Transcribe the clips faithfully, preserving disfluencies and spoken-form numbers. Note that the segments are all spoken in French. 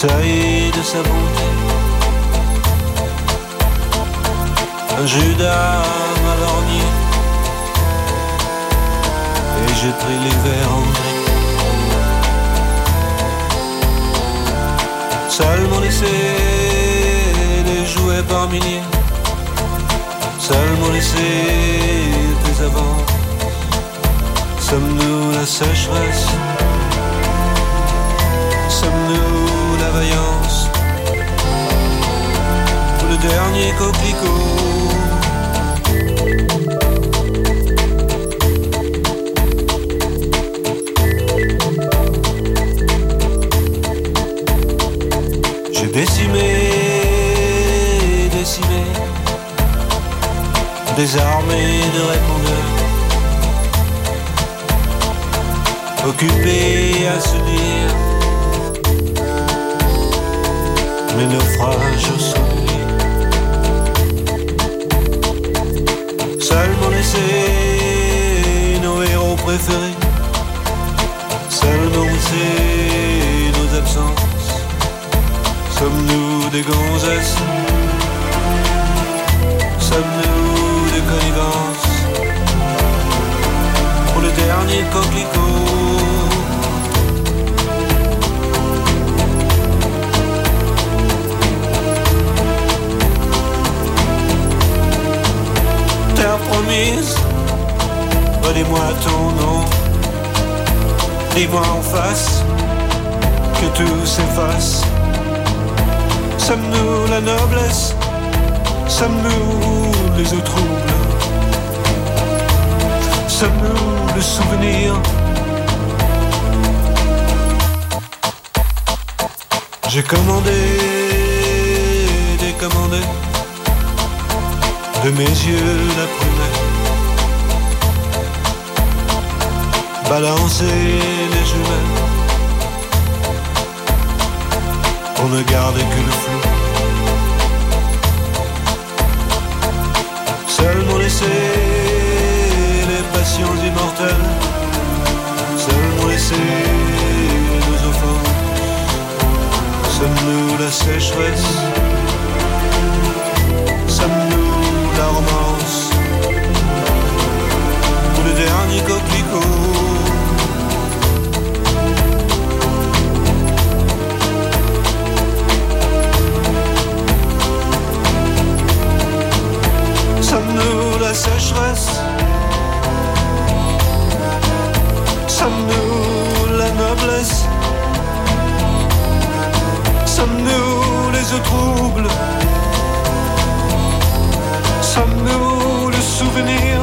seuil de sa bonté. Un Judas m'a lorgné et j'ai pris les verres en gris. Seuls m'ont laissé des jouets par milliers. Seuls m'ont laissé des avances. Sommes-nous la sécheresse? Sommes-nous la vaillance? Ou le dernier coquelicot? J'ai décimé, décimé des armées de répondeurs, occupés à se dire mes naufrages au souvenir. Seuls m'ont laissé nos héros préférés. Seuls m'ont laissé nos absences. Sommes-nous des gonzesses? Sommes-nous des connivences pour le dernier coquelicot? Terre promise, redis-moi ton nom. Dis-moi en face que tout s'efface. Sommes-nous la noblesse? Sommes-nous les eaux troubles? Sommes-nous le souvenir? J'ai commandé, décommandé de mes yeux la prunelle, balancer les jumelles pour ne garder que le flou. Seuls m'ont laissé les passions immortelles. Seuls m'ont laissé nos offenses. Sommes-nous la sécheresse? Sommes-nous la romance? Ou le dernier coquelicot? Sommes-nous la sécheresse? Sommes-nous la noblesse? Sommes-nous les eaux troubles? Sommes-nous le souvenir?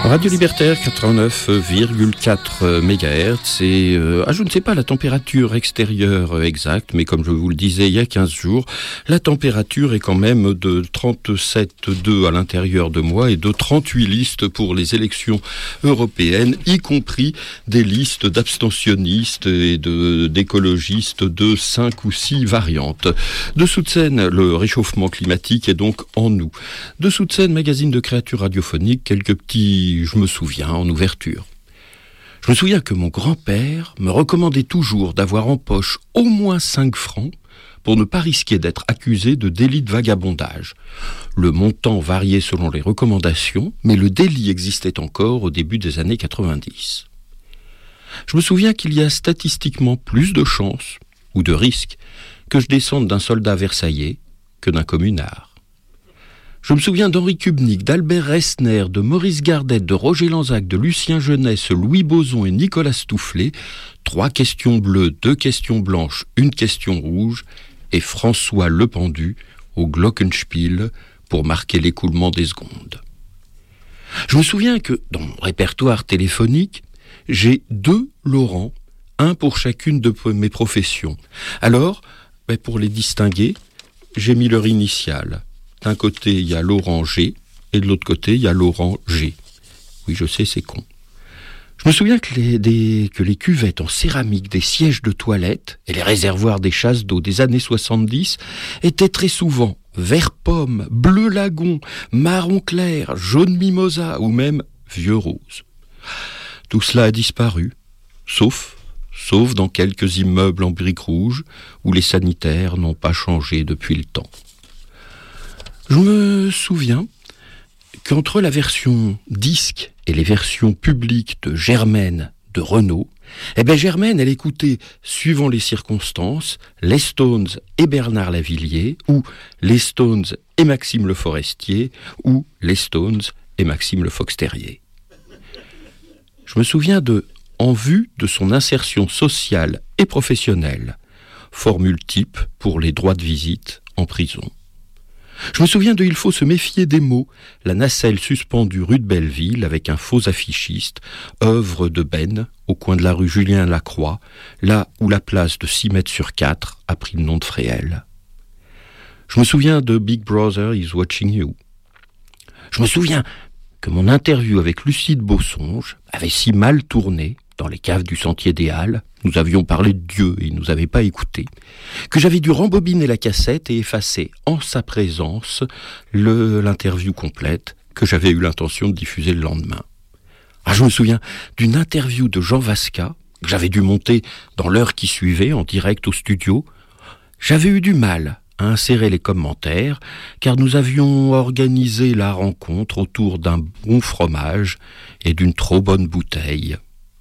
Radio Libertaire quatre-vingt-neuf virgule quatre mégahertz et euh, ah, je ne sais pas la température extérieure exacte, mais comme je vous le disais il y a quinze jours, la température est quand même de trente-sept virgule deux à l'intérieur de moi et de trente-huit listes pour les élections européennes, y compris des listes d'abstentionnistes et de, d'écologistes de cinq ou six variantes. Dessous de scène, le réchauffement climatique est donc en nous. Dessous de scène, magazine de créatures radiophoniques, quelques petits je me souviens en ouverture. Je me souviens que mon grand-père me recommandait toujours d'avoir en poche au moins cinq francs pour ne pas risquer d'être accusé de délit de vagabondage. Le montant variait selon les recommandations, mais le délit existait encore au début des années quatre-vingt-dix. Je me souviens qu'il y a statistiquement plus de chances, ou de risques, que je descende d'un soldat versaillais que d'un communard. Je me souviens d'Henri Kubnik, d'Albert Resner, de Maurice Gardet, de Roger Lanzac, de Lucien Jeunesse, Louis Boson et Nicolas Stoufflet, trois questions bleues, deux questions blanches, une question rouge, et François Lependu au Glockenspiel pour marquer l'écoulement des secondes. Je me souviens que, dans mon répertoire téléphonique, j'ai deux Laurent, un pour chacune de mes professions. Alors, ben pour les distinguer, j'ai mis leur initiale. D'un côté, il y a Laurent G, et de l'autre côté, il y a Laurent G. Oui, je sais, c'est con. Je me souviens que les, des, que les cuvettes en céramique des sièges de toilette et les réservoirs des chasses d'eau des années soixante-dix étaient très souvent vert pomme, bleu lagon, marron clair, jaune mimosa ou même vieux rose. Tout cela a disparu, sauf, sauf dans quelques immeubles en briques rouges où les sanitaires n'ont pas changé depuis le temps. Je me souviens qu'entre la version disque et les versions publiques de Germaine de Renaud, eh bien Germaine, elle écoutait, suivant les circonstances, les Stones et Bernard Lavilliers, ou les Stones et Maxime Le Forestier, ou les Stones et Maxime Le Fox-Terrier. Je me souviens de « En vue de son insertion sociale et professionnelle », formule type pour les droits de visite en prison. Je me souviens de « Il faut se méfier des mots », la nacelle suspendue rue de Belleville avec un faux affichiste, œuvre de Ben, au coin de la rue Julien-Lacroix, là où la place de six mètres sur quatre a pris le nom de Fréhel. Je me souviens de « Big Brother is watching you ». Je me souviens que mon interview avec Lucide Beaussonge avait si mal tourné dans les caves du Sentier des Halles, nous avions parlé de Dieu et il nous avait pas écoutés, que j'avais dû rembobiner la cassette et effacer en sa présence le, l'interview complète que j'avais eu l'intention de diffuser le lendemain. Ah, je me souviens d'une interview de Jean Vasca que j'avais dû monter dans l'heure qui suivait en direct au studio. J'avais eu du mal à insérer les commentaires car nous avions organisé la rencontre autour d'un bon fromage et d'une trop bonne bouteille.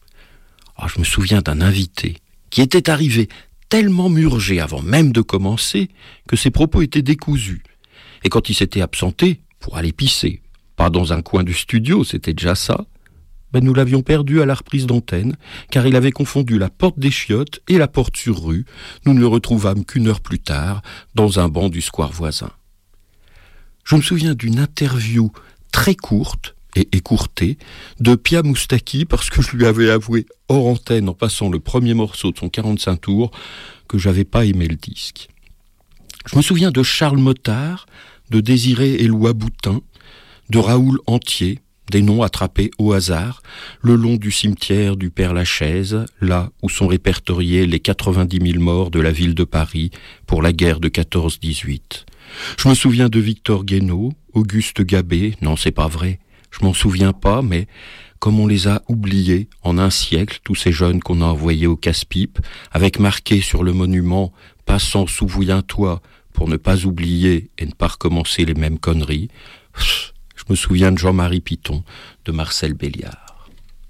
Ah, je me souviens d'un invité qui était arrivé tellement murgé avant même de commencer que ses propos étaient décousus. Et quand il s'était absenté pour aller pisser, pas dans un coin du studio, c'était déjà ça, ben nous l'avions perdu à la reprise d'antenne, car il avait confondu la porte des chiottes et la porte sur rue. Nous ne le retrouvâmes qu'une heure plus tard, dans un banc du square voisin. Je me souviens d'une interview très courte, et écourté, de Pia Moustaki parce que je lui avais avoué hors antenne en passant le premier morceau de son quarante-cinq tours que j'avais pas aimé le disque. Je me souviens de Charles Mottard, de Désiré Éloi Boutin, de Raoul Entier, des noms attrapés au hasard, le long du cimetière du Père-Lachaise, là où sont répertoriés les quatre-vingt-dix mille morts de la ville de Paris pour la guerre de quatorze dix-huit. Je me souviens de Victor Guénaud, Auguste Gabet, non c'est pas vrai, je m'en souviens pas, mais comme on les a oubliés en un siècle, tous ces jeunes qu'on a envoyés au casse-pipe, avec marqué sur le monument « Passant, souviens-toi » pour ne pas oublier et ne pas recommencer les mêmes conneries. Je me souviens de Jean-Marie Piton, de Marcel Béliard.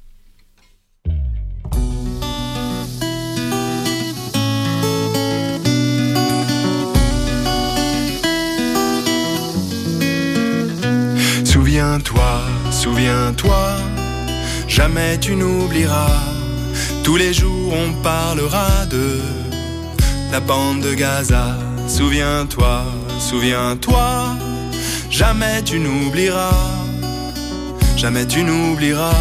Souviens-toi, souviens-toi, jamais tu n'oublieras. Tous les jours on parlera de la bande de Gaza. Souviens-toi, souviens-toi, jamais tu n'oublieras jamais tu n'oublieras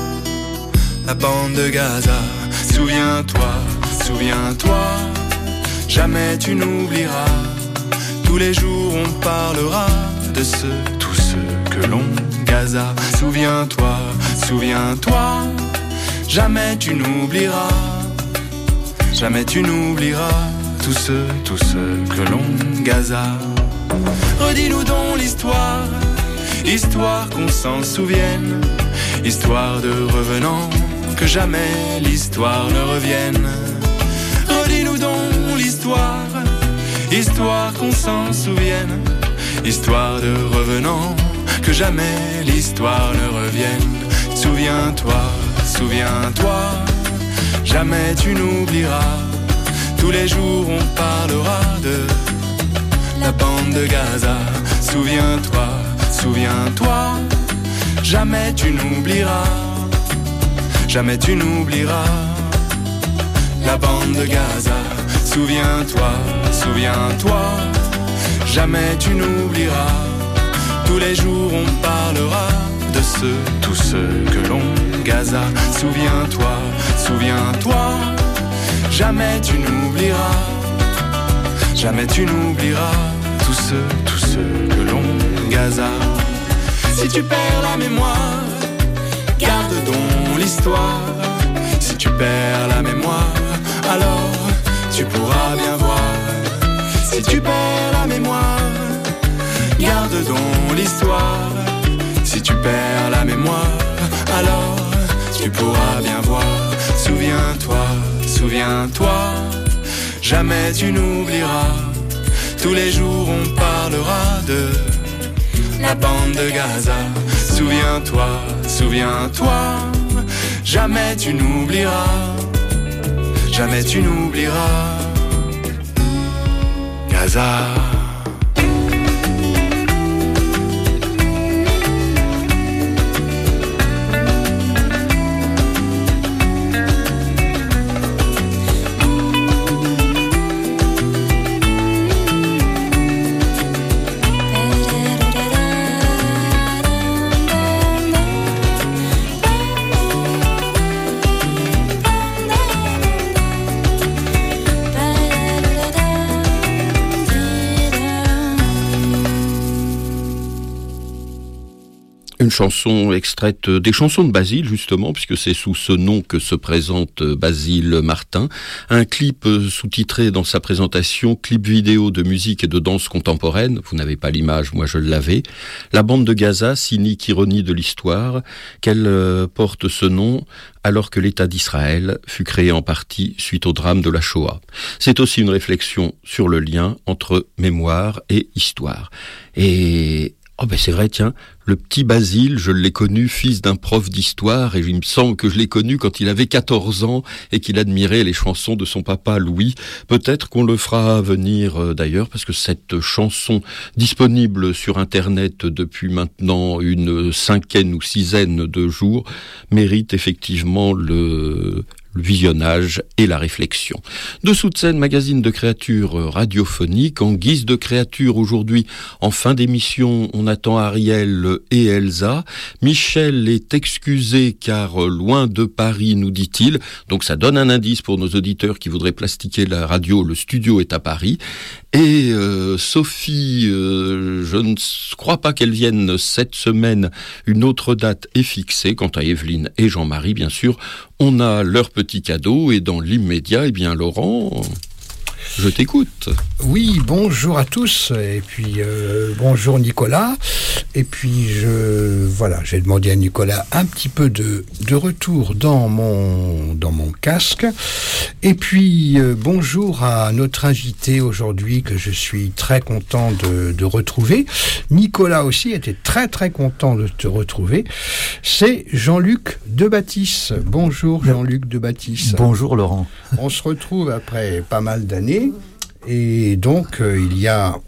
la bande de Gaza. Souviens-toi, souviens-toi, jamais tu n'oublieras. Tous les jours on parlera de ceux, tous ceux que l'on gaza. Souviens-toi, souviens-toi, jamais tu n'oublieras. Jamais tu n'oublieras tous ceux, tous ceux que l'on gaza. Redis-nous donc l'histoire, histoire qu'on s'en souvienne, histoire de revenants, que jamais l'histoire ne revienne. Redis-nous donc l'histoire, histoire qu'on s'en souvienne, histoire de revenants, que jamais l'histoire ne revienne. Souviens-toi, souviens-toi, jamais tu n'oublieras. Tous les jours on parlera de la bande de Gaza. Souviens-toi, souviens-toi, jamais tu n'oublieras. Jamais tu n'oublieras la bande de Gaza. Souviens-toi, souviens-toi, jamais tu n'oublieras. Tous les jours on parlera de ceux, tous ceux que l'on gaza. Souviens-toi, souviens-toi, jamais tu n'oublieras. Jamais tu n'oublieras tous ceux, tous ceux que l'on gaza. Si tu perds la mémoire, garde donc l'histoire. Si tu perds la mémoire, alors tu pourras bien voir. Si tu perds la mémoire, garde donc l'histoire. Si tu perds la mémoire, alors tu pourras bien voir. Souviens-toi, souviens-toi, jamais tu n'oublieras. Tous les jours on parlera de la bande de Gaza. Souviens-toi, souviens-toi, jamais tu n'oublieras. Jamais tu n'oublieras Gaza. Une chanson extraite des chansons de Basile, justement, puisque c'est sous ce nom que se présente Basile Martin. Un clip sous-titré dans sa présentation, clip vidéo de musique et de danse contemporaine. Vous n'avez pas l'image, moi je l'avais. La bande de Gaza, cynique ironie de l'histoire, qu'elle porte ce nom alors que l'État d'Israël fut créé en partie suite au drame de la Shoah. C'est aussi une réflexion sur le lien entre mémoire et histoire. Et oh ben c'est vrai, tiens, le petit Basile, je l'ai connu fils d'un prof d'histoire et il me semble que je l'ai connu quand il avait quatorze ans et qu'il admirait les chansons de son papa Louis. Peut-être qu'on le fera venir euh, d'ailleurs parce que cette chanson disponible sur Internet depuis maintenant une cinquaine ou sizaine de jours mérite effectivement le... le visionnage et la réflexion. Dessous de scène, magazine de créatures radiophoniques. En guise de créature aujourd'hui, en fin d'émission, on attend Ariel et Elsa. Michel est excusé car loin de Paris, nous dit-il. Donc ça donne un indice pour nos auditeurs qui voudraient plastiquer la radio. Le studio est à Paris. Et euh, Sophie, euh, je ne crois pas qu'elle vienne cette semaine. Une autre date est fixée. Quant à Evelyne et Jean-Marie, bien sûr, on a leur petit cadeau. Et dans l'immédiat, eh bien, Laurent, je t'écoute. Oui, bonjour à tous. Et puis, euh, bonjour Nicolas. Et puis, je, voilà, j'ai demandé à Nicolas un petit peu de, de retour dans mon, dans mon casque. Et puis, euh, bonjour à notre invité aujourd'hui que je suis très content de, de retrouver. Nicolas aussi était très très content de te retrouver. C'est Jean-Luc Debatisse. Bonjour Jean-Luc Debatisse. Bonjour Laurent. On se retrouve après pas mal d'années. Et donc, euh, il y a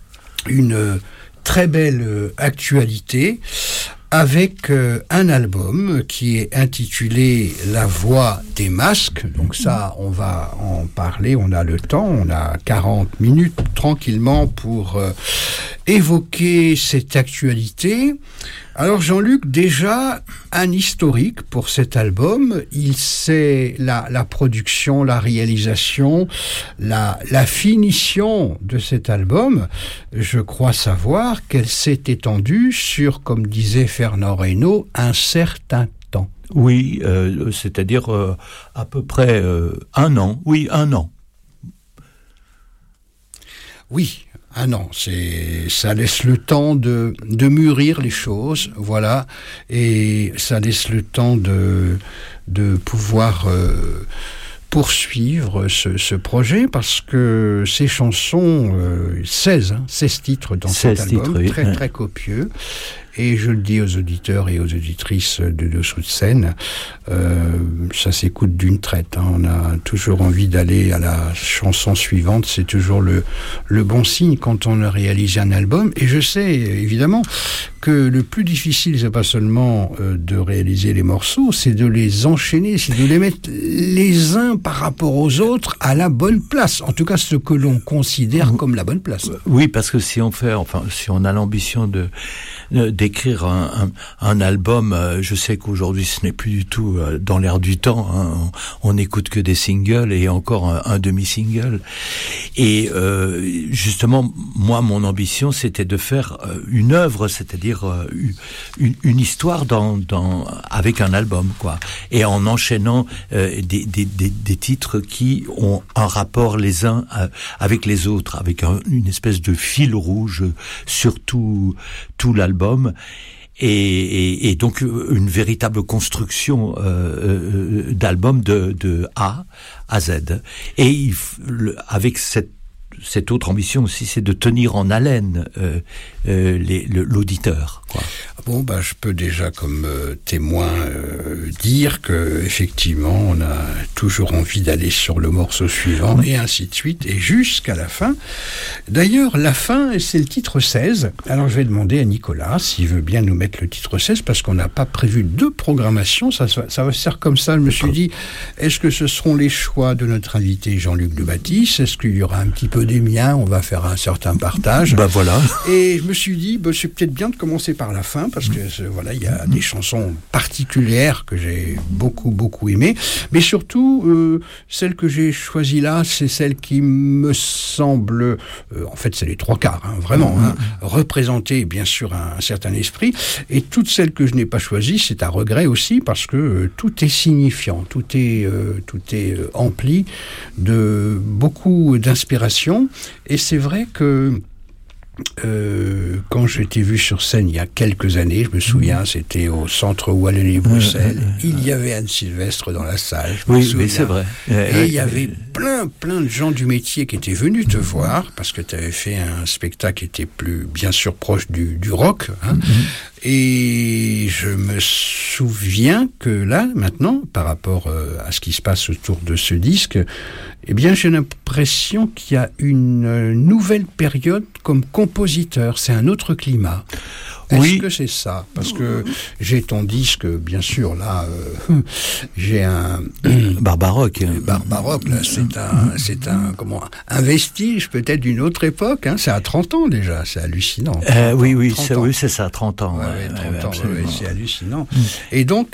une très belle actualité avec euh, un album qui est intitulé La Voix des Masques. Donc ça, on va en parler, on a le temps, on a quarante minutes tranquillement pour euh, évoquer cette actualité. Alors Jean-Luc, déjà un historique pour cet album, il sait la, la production, la réalisation, la, la finition de cet album. Je crois savoir qu'elle s'est étendue sur, comme disait Fernand Reynaud, un certain temps. Oui, euh, c'est-à-dire euh, à peu près euh, un an, oui, un an. Oui, un an, c'est, ça laisse le temps de, de mûrir les choses, voilà, et ça laisse le temps de, de pouvoir euh, poursuivre ce, ce projet, parce que ces chansons, euh, seize, hein, seize titres dans cet album, titres, oui. très très copieux. Et je le dis aux auditeurs et aux auditrices de Dessous de scène, euh, ça s'écoute d'une traite. Hein. On a toujours envie d'aller à la chanson suivante. C'est toujours le, le bon signe quand on a réalisé un album. Et je sais, évidemment, que le plus difficile, c'est pas seulement euh, de réaliser les morceaux, c'est de les enchaîner, c'est de les mettre les uns par rapport aux autres à la bonne place. En tout cas, ce que l'on considère comme la bonne place. Oui, parce que si on fait, enfin, si on a l'ambition de, de d'écrire un, un, un album, euh, je sais qu'aujourd'hui ce n'est plus du tout euh, dans l'air du temps. Hein, on n'écoute que des singles et encore un, un demi-single. Et euh, justement, moi, mon ambition, c'était de faire euh, une œuvre, c'est-à-dire euh, une, une histoire dans, dans avec un album, quoi. Et en enchaînant euh, des, des, des, des titres qui ont un rapport les uns euh, avec les autres, avec un, une espèce de fil rouge sur tout, tout l'album. Et, et, et donc une véritable construction euh, euh, d'album de, de A à Z. Et il, le, avec cette cette autre ambition aussi, c'est de tenir en haleine euh, euh, les, le, l'auditeur, quoi. Bon, bah, je peux déjà, comme euh, témoin, euh, dire que effectivement, on a toujours envie d'aller sur le morceau suivant, mmh. et ainsi de suite, et jusqu'à la fin. D'ailleurs, la fin, c'est le titre seize. Alors, je vais demander à Nicolas s'il veut bien nous mettre le titre seize, parce qu'on n'a pas prévu de programmation. Ça, ça, ça va se faire comme ça. Je me suis dit, est-ce que ce seront les choix de notre invité Jean-Luc Debaptiste? Est-ce qu'il y aura un petit peu des miens? On va faire un certain partage. Bah voilà. Et je me suis dit, bah, c'est peut-être bien de commencer par la fin, parce que voilà, il y a des chansons particulières que j'ai beaucoup beaucoup aimées, mais surtout euh, celle que j'ai choisie là, c'est celle qui me semble, euh, en fait c'est les trois quarts, hein, vraiment, hein, représenter bien sûr un, un certain esprit, et toutes celles que je n'ai pas choisies, c'est un regret aussi, parce que euh, tout est signifiant, tout est euh, tout est euh, empli de beaucoup d'inspiration, et c'est vrai que Euh, quand je t'ai vu sur scène il y a quelques années, je me souviens, c'était au Centre Wallonie-Bruxelles, il y avait Anne Sylvestre dans la salle. Oui, mais c'est vrai. Et il y avait plein, plein de gens du métier qui étaient venus te voir, parce que tu avais fait un spectacle qui était plus, bien sûr, proche du, du rock. Hein. Mm-hmm. Et je me souviens que là, maintenant, par rapport euh, à ce qui se passe autour de ce disque, eh bien, j'ai l'impression qu'il y a une euh, nouvelle période comme compositeur. C'est un autre climat. Est-ce oui. que c'est ça? Parce que j'ai ton disque, bien sûr, là, euh, j'ai un... Barbaroque. Barbaroque, là, c'est un, c'est un, comment, un vestige peut-être d'une autre époque, hein. C'est à trente ans déjà, c'est hallucinant. Euh, oui, oui, c'est, oui, c'est ça, trente ans. Ouais, ouais, trente ouais, ans, ouais, ouais, c'est hallucinant. Mm. Et donc,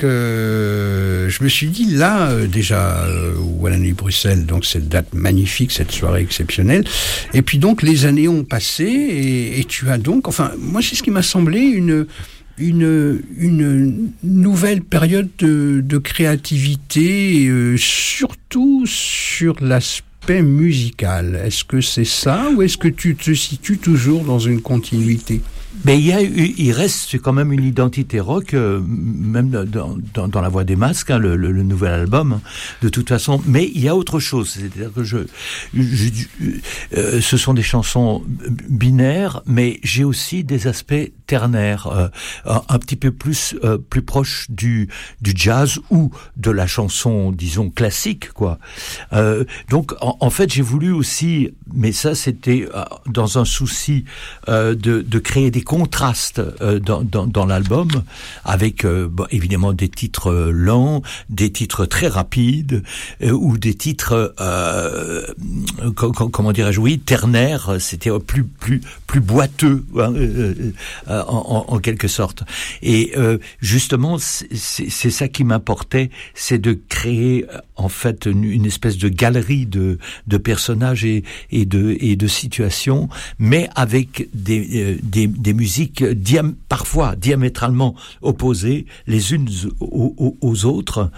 euh, je me suis dit, là, euh, déjà, euh, Wallonie-Bruxelles, donc cette date magnifique, cette soirée exceptionnelle. Et puis donc, les années ont passé, et, et tu as donc, enfin, moi, c'est ce qui m'a semblé une, une, une nouvelle période de, de créativité, euh, surtout sur l'aspect musical. Est-ce que c'est ça, ou est-ce que tu te situes toujours dans une continuité? Mais il, y a, il reste quand même une identité rock, euh, même dans, dans, dans La Voix des Masques, hein, le, le, le nouvel album, hein, de toute façon. Mais il y a autre chose, c'est-à-dire que je, je, je euh, ce sont des chansons binaires, mais j'ai aussi des aspects ternaires, euh, un, un petit peu plus euh, plus proches du du jazz ou de la chanson, disons classique, quoi. Euh, donc en, en fait, j'ai voulu aussi, mais ça c'était euh, dans un souci euh, de, de créer des contrastes euh, dans, dans, dans l'album, avec euh, bon, évidemment des titres euh, lents, des titres très rapides, euh, ou des titres, euh, com- com- comment dirais-je, oui, ternaires. C'était plus plus plus plus boiteux, hein, euh, euh, en, en, en quelque sorte. Et euh, justement, c'est, c'est, c'est ça qui m'importait, c'est de créer en fait une, une espèce de galerie de, de personnages et, et de et de situations, mais avec des euh, des, des musiques diam- parfois diamétralement opposées les unes aux, aux, aux autres,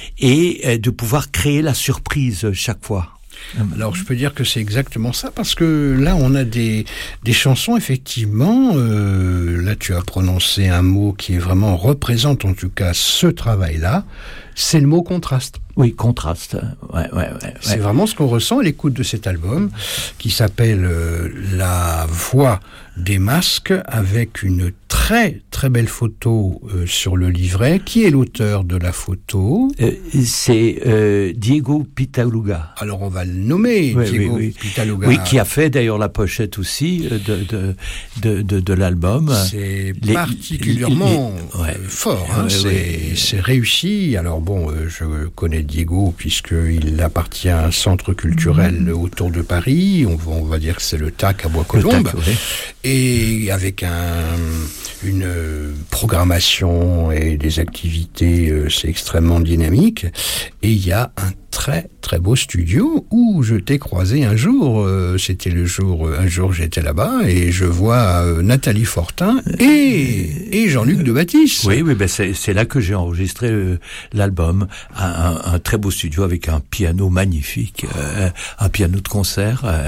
et euh, de pouvoir créer la surprise chaque fois. Alors je peux dire que c'est exactement ça, parce que là on a des, des chansons effectivement, euh, là tu as prononcé un mot qui est vraiment représente en tout cas ce travail-là, c'est le mot contraste. Oui, contraste, ouais, ouais, ouais. C'est ouais. vraiment ce qu'on ressent à l'écoute de cet album, qui s'appelle euh, La Voix des Masques, avec une très très belle photo euh, sur le livret. Qui est l'auteur de la photo ? euh, C'est euh, Diego Pitaluga. Alors on va le nommer, oui, Diego oui, oui. Pitaluga. Oui, qui a fait d'ailleurs la pochette aussi de de de de, de l'album. C'est les, particulièrement les, les, ouais. fort, hein, ouais, c'est, ouais. c'est réussi. Alors bon, euh, je connais Diego puisqu'il appartient à un centre culturel mmh. autour de Paris. On, on va dire que c'est le T A C à Bois-Colombes. Ouais. Et avec un, une programmation et des activités, euh, c'est extrêmement dynamique. Et il y a un très très beau studio où je t'ai croisé un jour. Euh, c'était le jour, un jour j'étais là-bas et je vois euh, Nathalie Fortin et, et Jean-Luc Debatisse. Oui, oui, ben c'est, c'est là que j'ai enregistré euh, l'album. Un, un, un très beau studio avec un piano magnifique, euh, un piano de concert. Euh,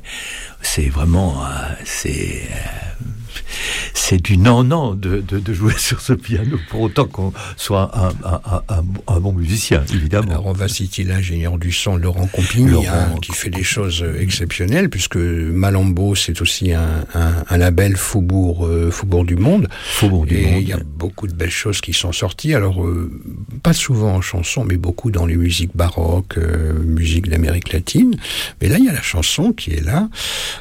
c'est vraiment, euh, c'est. Euh, C'est du non-non de, de, de jouer sur ce piano, pour autant qu'on soit un, un, un, un bon musicien, évidemment. Alors on va citer l'ingénieur du son Laurent Compigny, Laurent, hein, qui fait des choses exceptionnelles, puisque Malambo, c'est aussi un, un, un label Faubourg, euh, Faubourg du Monde. Faubourg du et Monde. Il y a beaucoup de belles choses qui sont sorties, alors euh, pas souvent en chanson, mais beaucoup dans les musiques baroques, euh, musique d'Amérique latine. Mais là, il y a la chanson qui est là.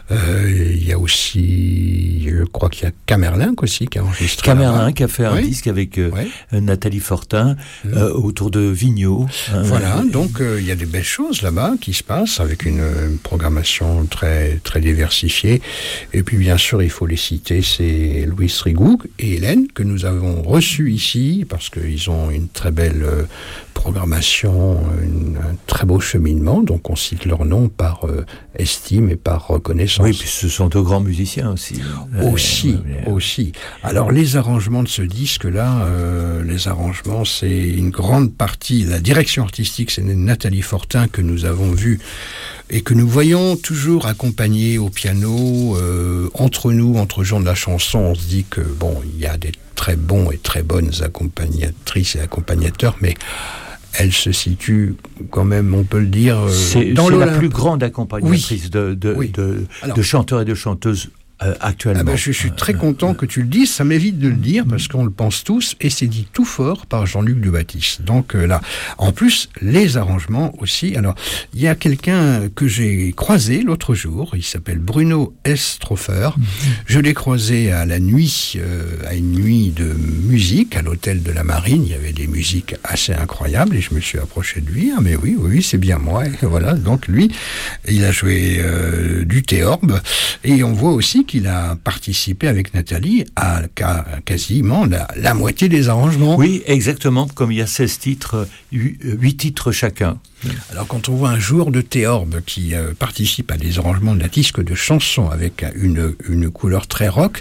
Euh, il y a aussi, je crois qu'il y a Camerlinck aussi qui a enregistré. Camerlinck qui a fait un oui. disque avec euh, oui. Nathalie Fortin mmh. euh, autour de Vigneault. Voilà, euh, donc il euh, y a des belles choses là-bas qui se passent avec une, une programmation très très diversifiée. Et puis bien sûr, il faut les citer, c'est Louis Rigoux et Hélène que nous avons reçus ici parce qu'ils ont une très belle euh, programmation, une, un très beau cheminement. Donc on cite leur nom par euh, estime et par reconnaissance. Oui, puis ce sont de grands musiciens aussi. Aussi, euh, aussi. Alors les arrangements de ce disque-là, euh, les arrangements, c'est une grande partie. La direction artistique, c'est Nathalie Fortin que nous avons vue et que nous voyons toujours accompagner au piano. Euh, entre nous, entre gens de la chanson, on se dit que bon, il y a des très bons et très bonnes accompagnatrices et accompagnateurs, mais elle se situe quand même, on peut le dire, c'est, dans c'est l'Olympe. La plus grande accompagnatrice oui. de, de, oui. de, Alors, de chanteurs et de chanteuses Euh, actuellement. Ah ben, je suis très content que tu le dises, ça m'évite de le dire parce qu'on le pense tous et c'est dit tout fort par Jean-Luc Debatisse. Donc euh, là, en plus, les arrangements aussi. Alors, il y a quelqu'un que j'ai croisé l'autre jour, il s'appelle Bruno Estrofer. Mm-hmm. Je l'ai croisé à la nuit, euh, à une nuit de musique à l'hôtel de la Marine. Il y avait des musiques assez incroyables et je me suis approché de lui. Ah mais oui, oui, c'est bien moi. Et voilà, donc lui, il a joué euh, du théorbe et on voit aussi qu'il a participé avec Nathalie à, à quasiment la, la moitié des arrangements. Oui, exactement, comme il y a seize titres, huit titres chacun. Alors quand on voit un joueur de théorbe qui euh, participe à des arrangements d'un disque de chansons avec une, une couleur très rock,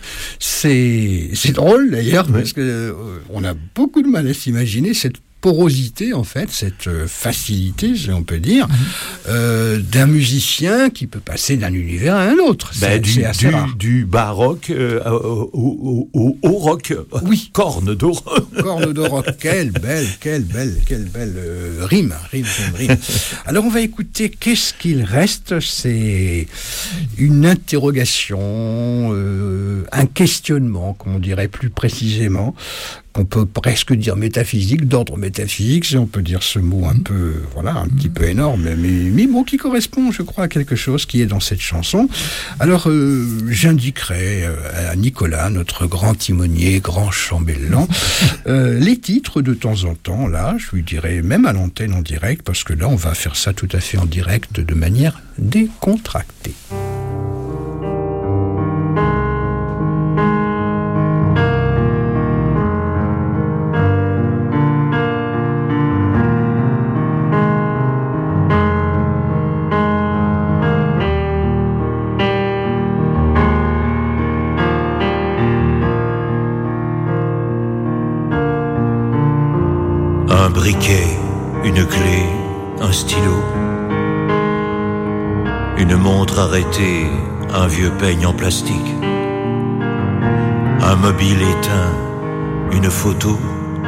c'est, c'est drôle d'ailleurs, oui. parce que euh, on a beaucoup de mal à s'imaginer cette porosité, en fait, cette facilité, si on peut dire, mmh. euh, d'un musicien qui peut passer d'un univers à un autre. Ben, c'est, du, c'est assez du, rare. Du baroque euh, au, au, au, au rock. Oui. Corne de rock. Corne de rock. Quelle belle, quelle belle, quelle belle euh, rime, rime, rime, rime. Alors, on va écouter Qu'est-ce qu'il reste ? C'est une interrogation, euh, un questionnement, comme on dirait plus précisément. On peut presque dire métaphysique, d'ordre métaphysique, si on peut dire ce mot un peu, voilà, un petit peu énorme, mais, mais bon, qui correspond, je crois, à quelque chose qui est dans cette chanson. Alors, euh, j'indiquerai à Nicolas, notre grand timonier, grand chambellan, euh, les titres de temps en temps, là, je lui dirai, même à l'antenne en direct, parce que là, on va faire ça tout à fait en direct, de manière décontractée. briquet, une clé, un stylo, une montre arrêtée, un vieux peigne en plastique, un mobile éteint, une photo,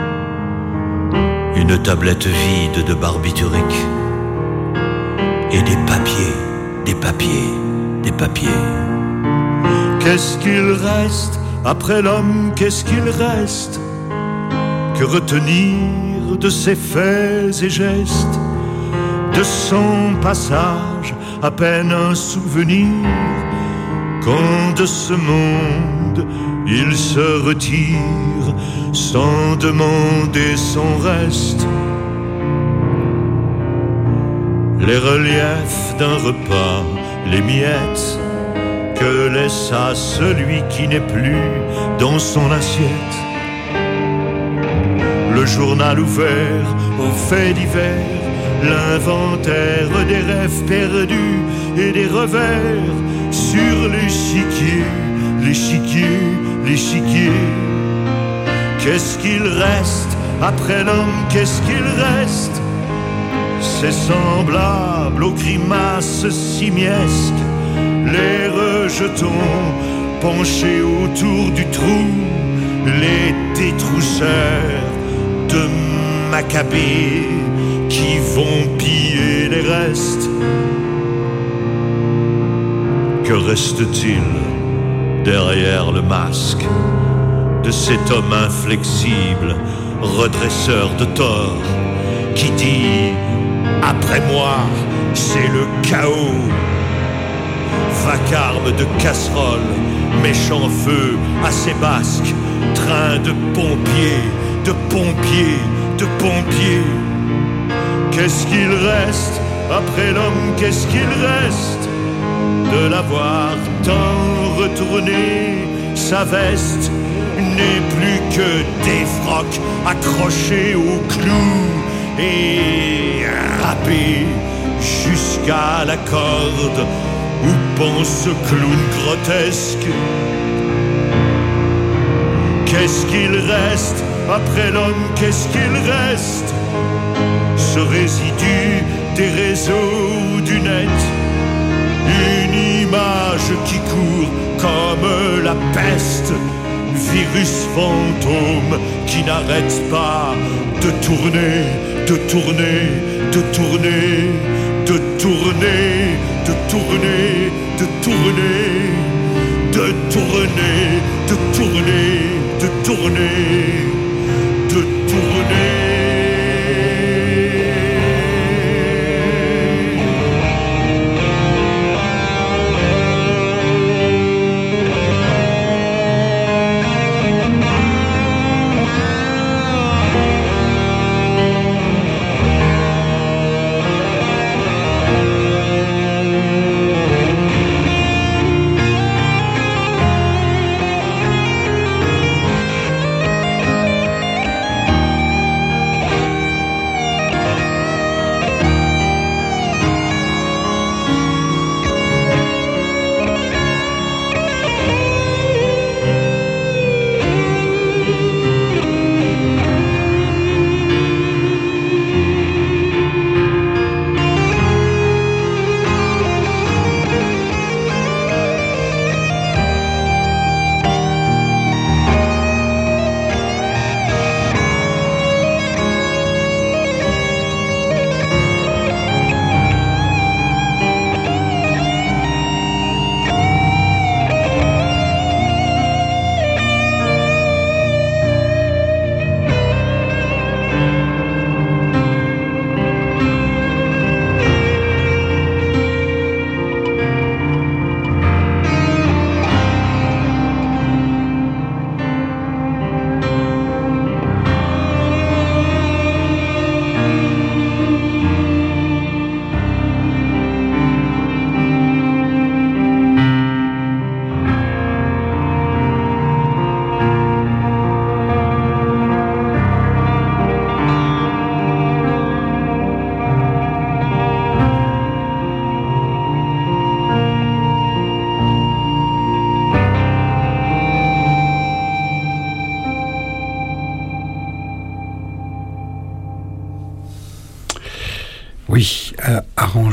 une tablette vide de barbiturique et des papiers, des papiers, des papiers. Qu'est-ce qu'il reste après l'homme, qu'est-ce qu'il reste? Que retenir de ses faits et gestes, de son passage, à peine un souvenir, quand de ce monde il se retire sans demander son reste. Les reliefs d'un repas, les miettes que laissa celui qui n'est plus dans son assiette. Le journal ouvert aux faits divers, l'inventaire des rêves perdus et des revers sur l'échiquier, l'échiquier, l'échiquier. Qu'est-ce qu'il reste après l'homme, qu'est-ce qu'il reste? C'est semblable aux grimaces simiesques, les rejetons penchés autour du trou, les détrousseurs de Maccabée qui vont piller les restes. Que reste-t-il derrière le masque de cet homme inflexible, redresseur de tort, qui dit « Après moi, c'est le chaos ». Vacarme de casserole, méchant feu à ses basques, train de pompiers, de pompiers, de pompiers. Qu'est-ce qu'il reste après l'homme, qu'est-ce qu'il reste de l'avoir tant retourné? Sa veste n'est plus que des frocs accrochés au clou et râpés jusqu'à la corde où pense ce clown grotesque. Qu'est-ce qu'il reste après l'homme, qu'est-ce qu'il reste? Ce résidu des réseaux du net, une image qui court comme la peste, virus fantôme qui n'arrête pas de tourner, de tourner, de tourner, de tourner, de tourner, de tourner, de tourner, de tourner, de tourner, de tourner.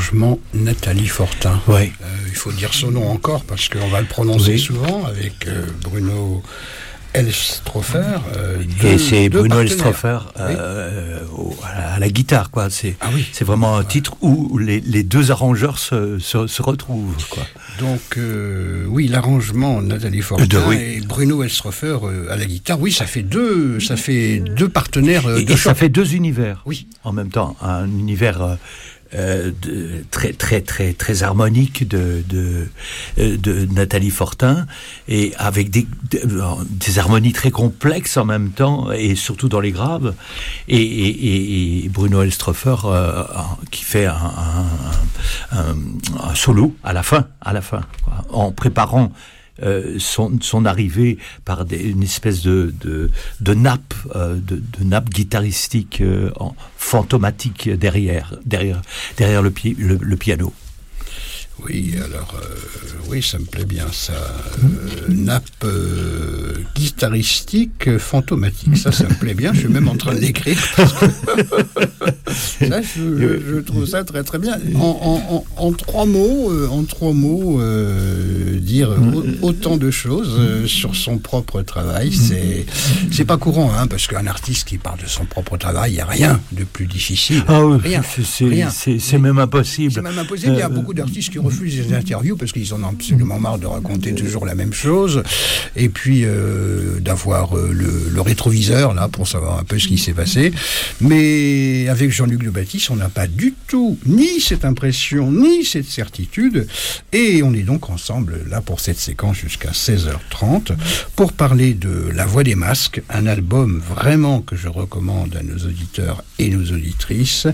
l'arrangement Nathalie Fortin. Oui. Euh, il faut dire son nom encore parce qu'on va le prononcer oui. souvent avec euh, Bruno Elstrofer. Euh, et c'est Bruno Elstrofer euh, oui. à, à la guitare, quoi. C'est, ah oui. c'est vraiment un titre où les, les deux arrangeurs se, se, se retrouvent, quoi. Donc, euh, oui, l'arrangement Nathalie Fortin de, oui. et Bruno Elstrofer euh, à la guitare, oui, ça fait deux, ça fait deux partenaires. Euh, et, de et ça fait deux univers. Oui. En même temps, un univers. Euh, Euh, de, très très très très harmonique de de, de Nathalie Fortin et avec des, des des harmonies très complexes en même temps et surtout dans les graves et, et, et Bruno Elstrofer euh, qui fait un, un, un, un solo à la fin à la fin quoi, en préparant Euh, son, son arrivée par des, une espèce de, de, de nappe, euh, de, de nappe guitaristique euh, en, fantomatique derrière, derrière, derrière le, pi, le, le piano. Oui, alors, euh, oui, ça me plaît bien, ça. Euh, nappe euh, guitaristique euh, fantomatique, ça, ça me plaît bien. Je suis même en train de l'écrire. Parce que ça, je, je, je trouve ça très très bien. En, en, en, en trois mots, euh, en trois mots, euh, dire au, autant de choses euh, sur son propre travail, c'est c'est pas courant, hein, parce qu'un artiste qui parle de son propre travail, il y a rien de plus difficile. Ah oui, rien, c'est, rien. C'est, c'est même impossible. C'est même impossible. Il y a beaucoup d'artistes qui refusent les interviews parce qu'ils en ont absolument marre de raconter toujours la même chose et puis euh, d'avoir euh, le, le rétroviseur là pour savoir un peu ce qui s'est passé. Mais avec Jean-Luc Le Baptiste, on n'a pas du tout ni cette impression ni cette certitude et on est donc ensemble là pour cette séquence jusqu'à seize heures trente pour parler de La Voix des Masques, un album vraiment que je recommande à nos auditeurs et nos auditrices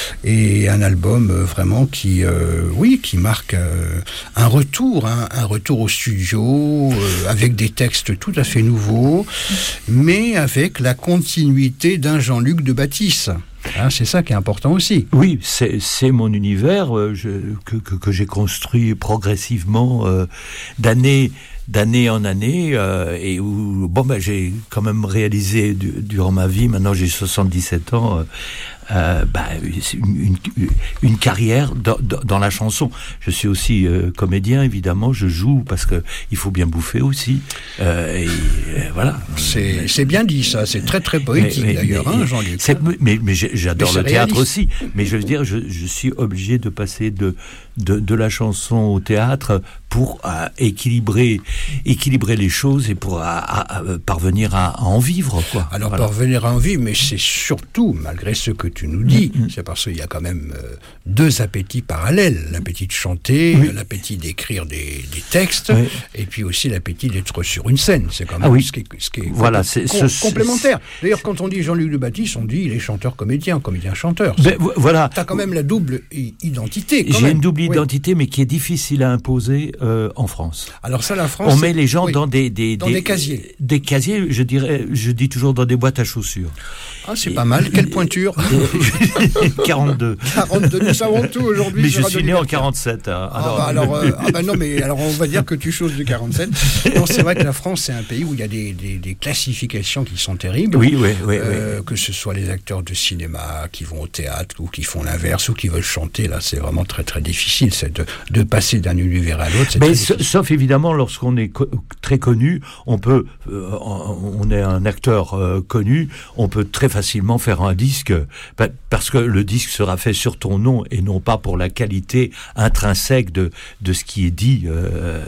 et un album vraiment qui euh, oui qui marque Euh, un retour, hein, un retour au studio euh, avec des textes tout à fait nouveaux, mais avec la continuité d'un Jean-Luc de Baptiste. Hein, c'est ça qui est important aussi. Oui, c'est, c'est mon univers euh, je, que, que, que j'ai construit progressivement euh, d'année d'année en année euh, et où bon ben j'ai quand même réalisé du, durant ma vie, maintenant j'ai soixante-dix-sept ans, euh, euh, bah, une, une, une carrière dans, dans la chanson. Je suis aussi euh, comédien, évidemment, je joue parce que il faut bien bouffer aussi. Euh, et, et voilà. C'est, c'est bien dit ça, c'est très très poétique mais, mais, d'ailleurs, mais, hein, Jean-Luc. C'est, mais, mais j'adore mais le théâtre aussi. Mais je veux dire, je, je suis obligé de passer de, de, de la chanson au théâtre pour euh, équilibrer, équilibrer les choses et pour à, à, à parvenir à, à en vivre, quoi. Alors voilà. Parvenir à en vivre, mais c'est surtout, malgré ce que tu nous dis, mmh. c'est parce qu'il y a quand même euh, deux appétits parallèles, l'appétit de chanter, oui. l'appétit d'écrire des, des textes, oui. et puis aussi l'appétit d'être sur une scène. C'est quand même ah oui. ce qui est, ce qui est voilà, com- c'est, com- ce, complémentaire. D'ailleurs, quand on dit Jean-Luc Le Baptiste, on dit il est chanteur-comédien, comédien-chanteur. Ben, voilà. T'as quand même la double i- identité. Quand J'ai même. une double oui. identité, mais qui est difficile à imposer euh, en France. Alors ça, la France, on met les gens oui. dans des, des, dans des, des casiers. Des casiers, je dirais, je dis toujours dans des boîtes à chaussures. Ah, c'est et, pas mal. Quelle pointure? quarante-deux. quarante-deux, nous savons tout aujourd'hui. Mais je suis né en quarante-sept. Hein, ah, alors, bah, alors euh, ah bah non, mais alors on va dire que tu choses de quarante-sept. Non, c'est vrai que la France, c'est un pays où il y a des, des, des classifications qui sont terribles. Oui, oui, oui, euh, oui. Que ce soit les acteurs de cinéma qui vont au théâtre ou qui font l'inverse ou qui veulent chanter, là, c'est vraiment très très difficile, c'est de, de passer d'un univers à l'autre. C'est mais très s- sauf évidemment lorsqu'on est co- très connu, on peut, euh, on est un acteur euh, connu, on peut très facilement faire un disque bah, parce que le disque sera fait sur ton nom et non pas pour la qualité intrinsèque de de ce qui est dit. Euh,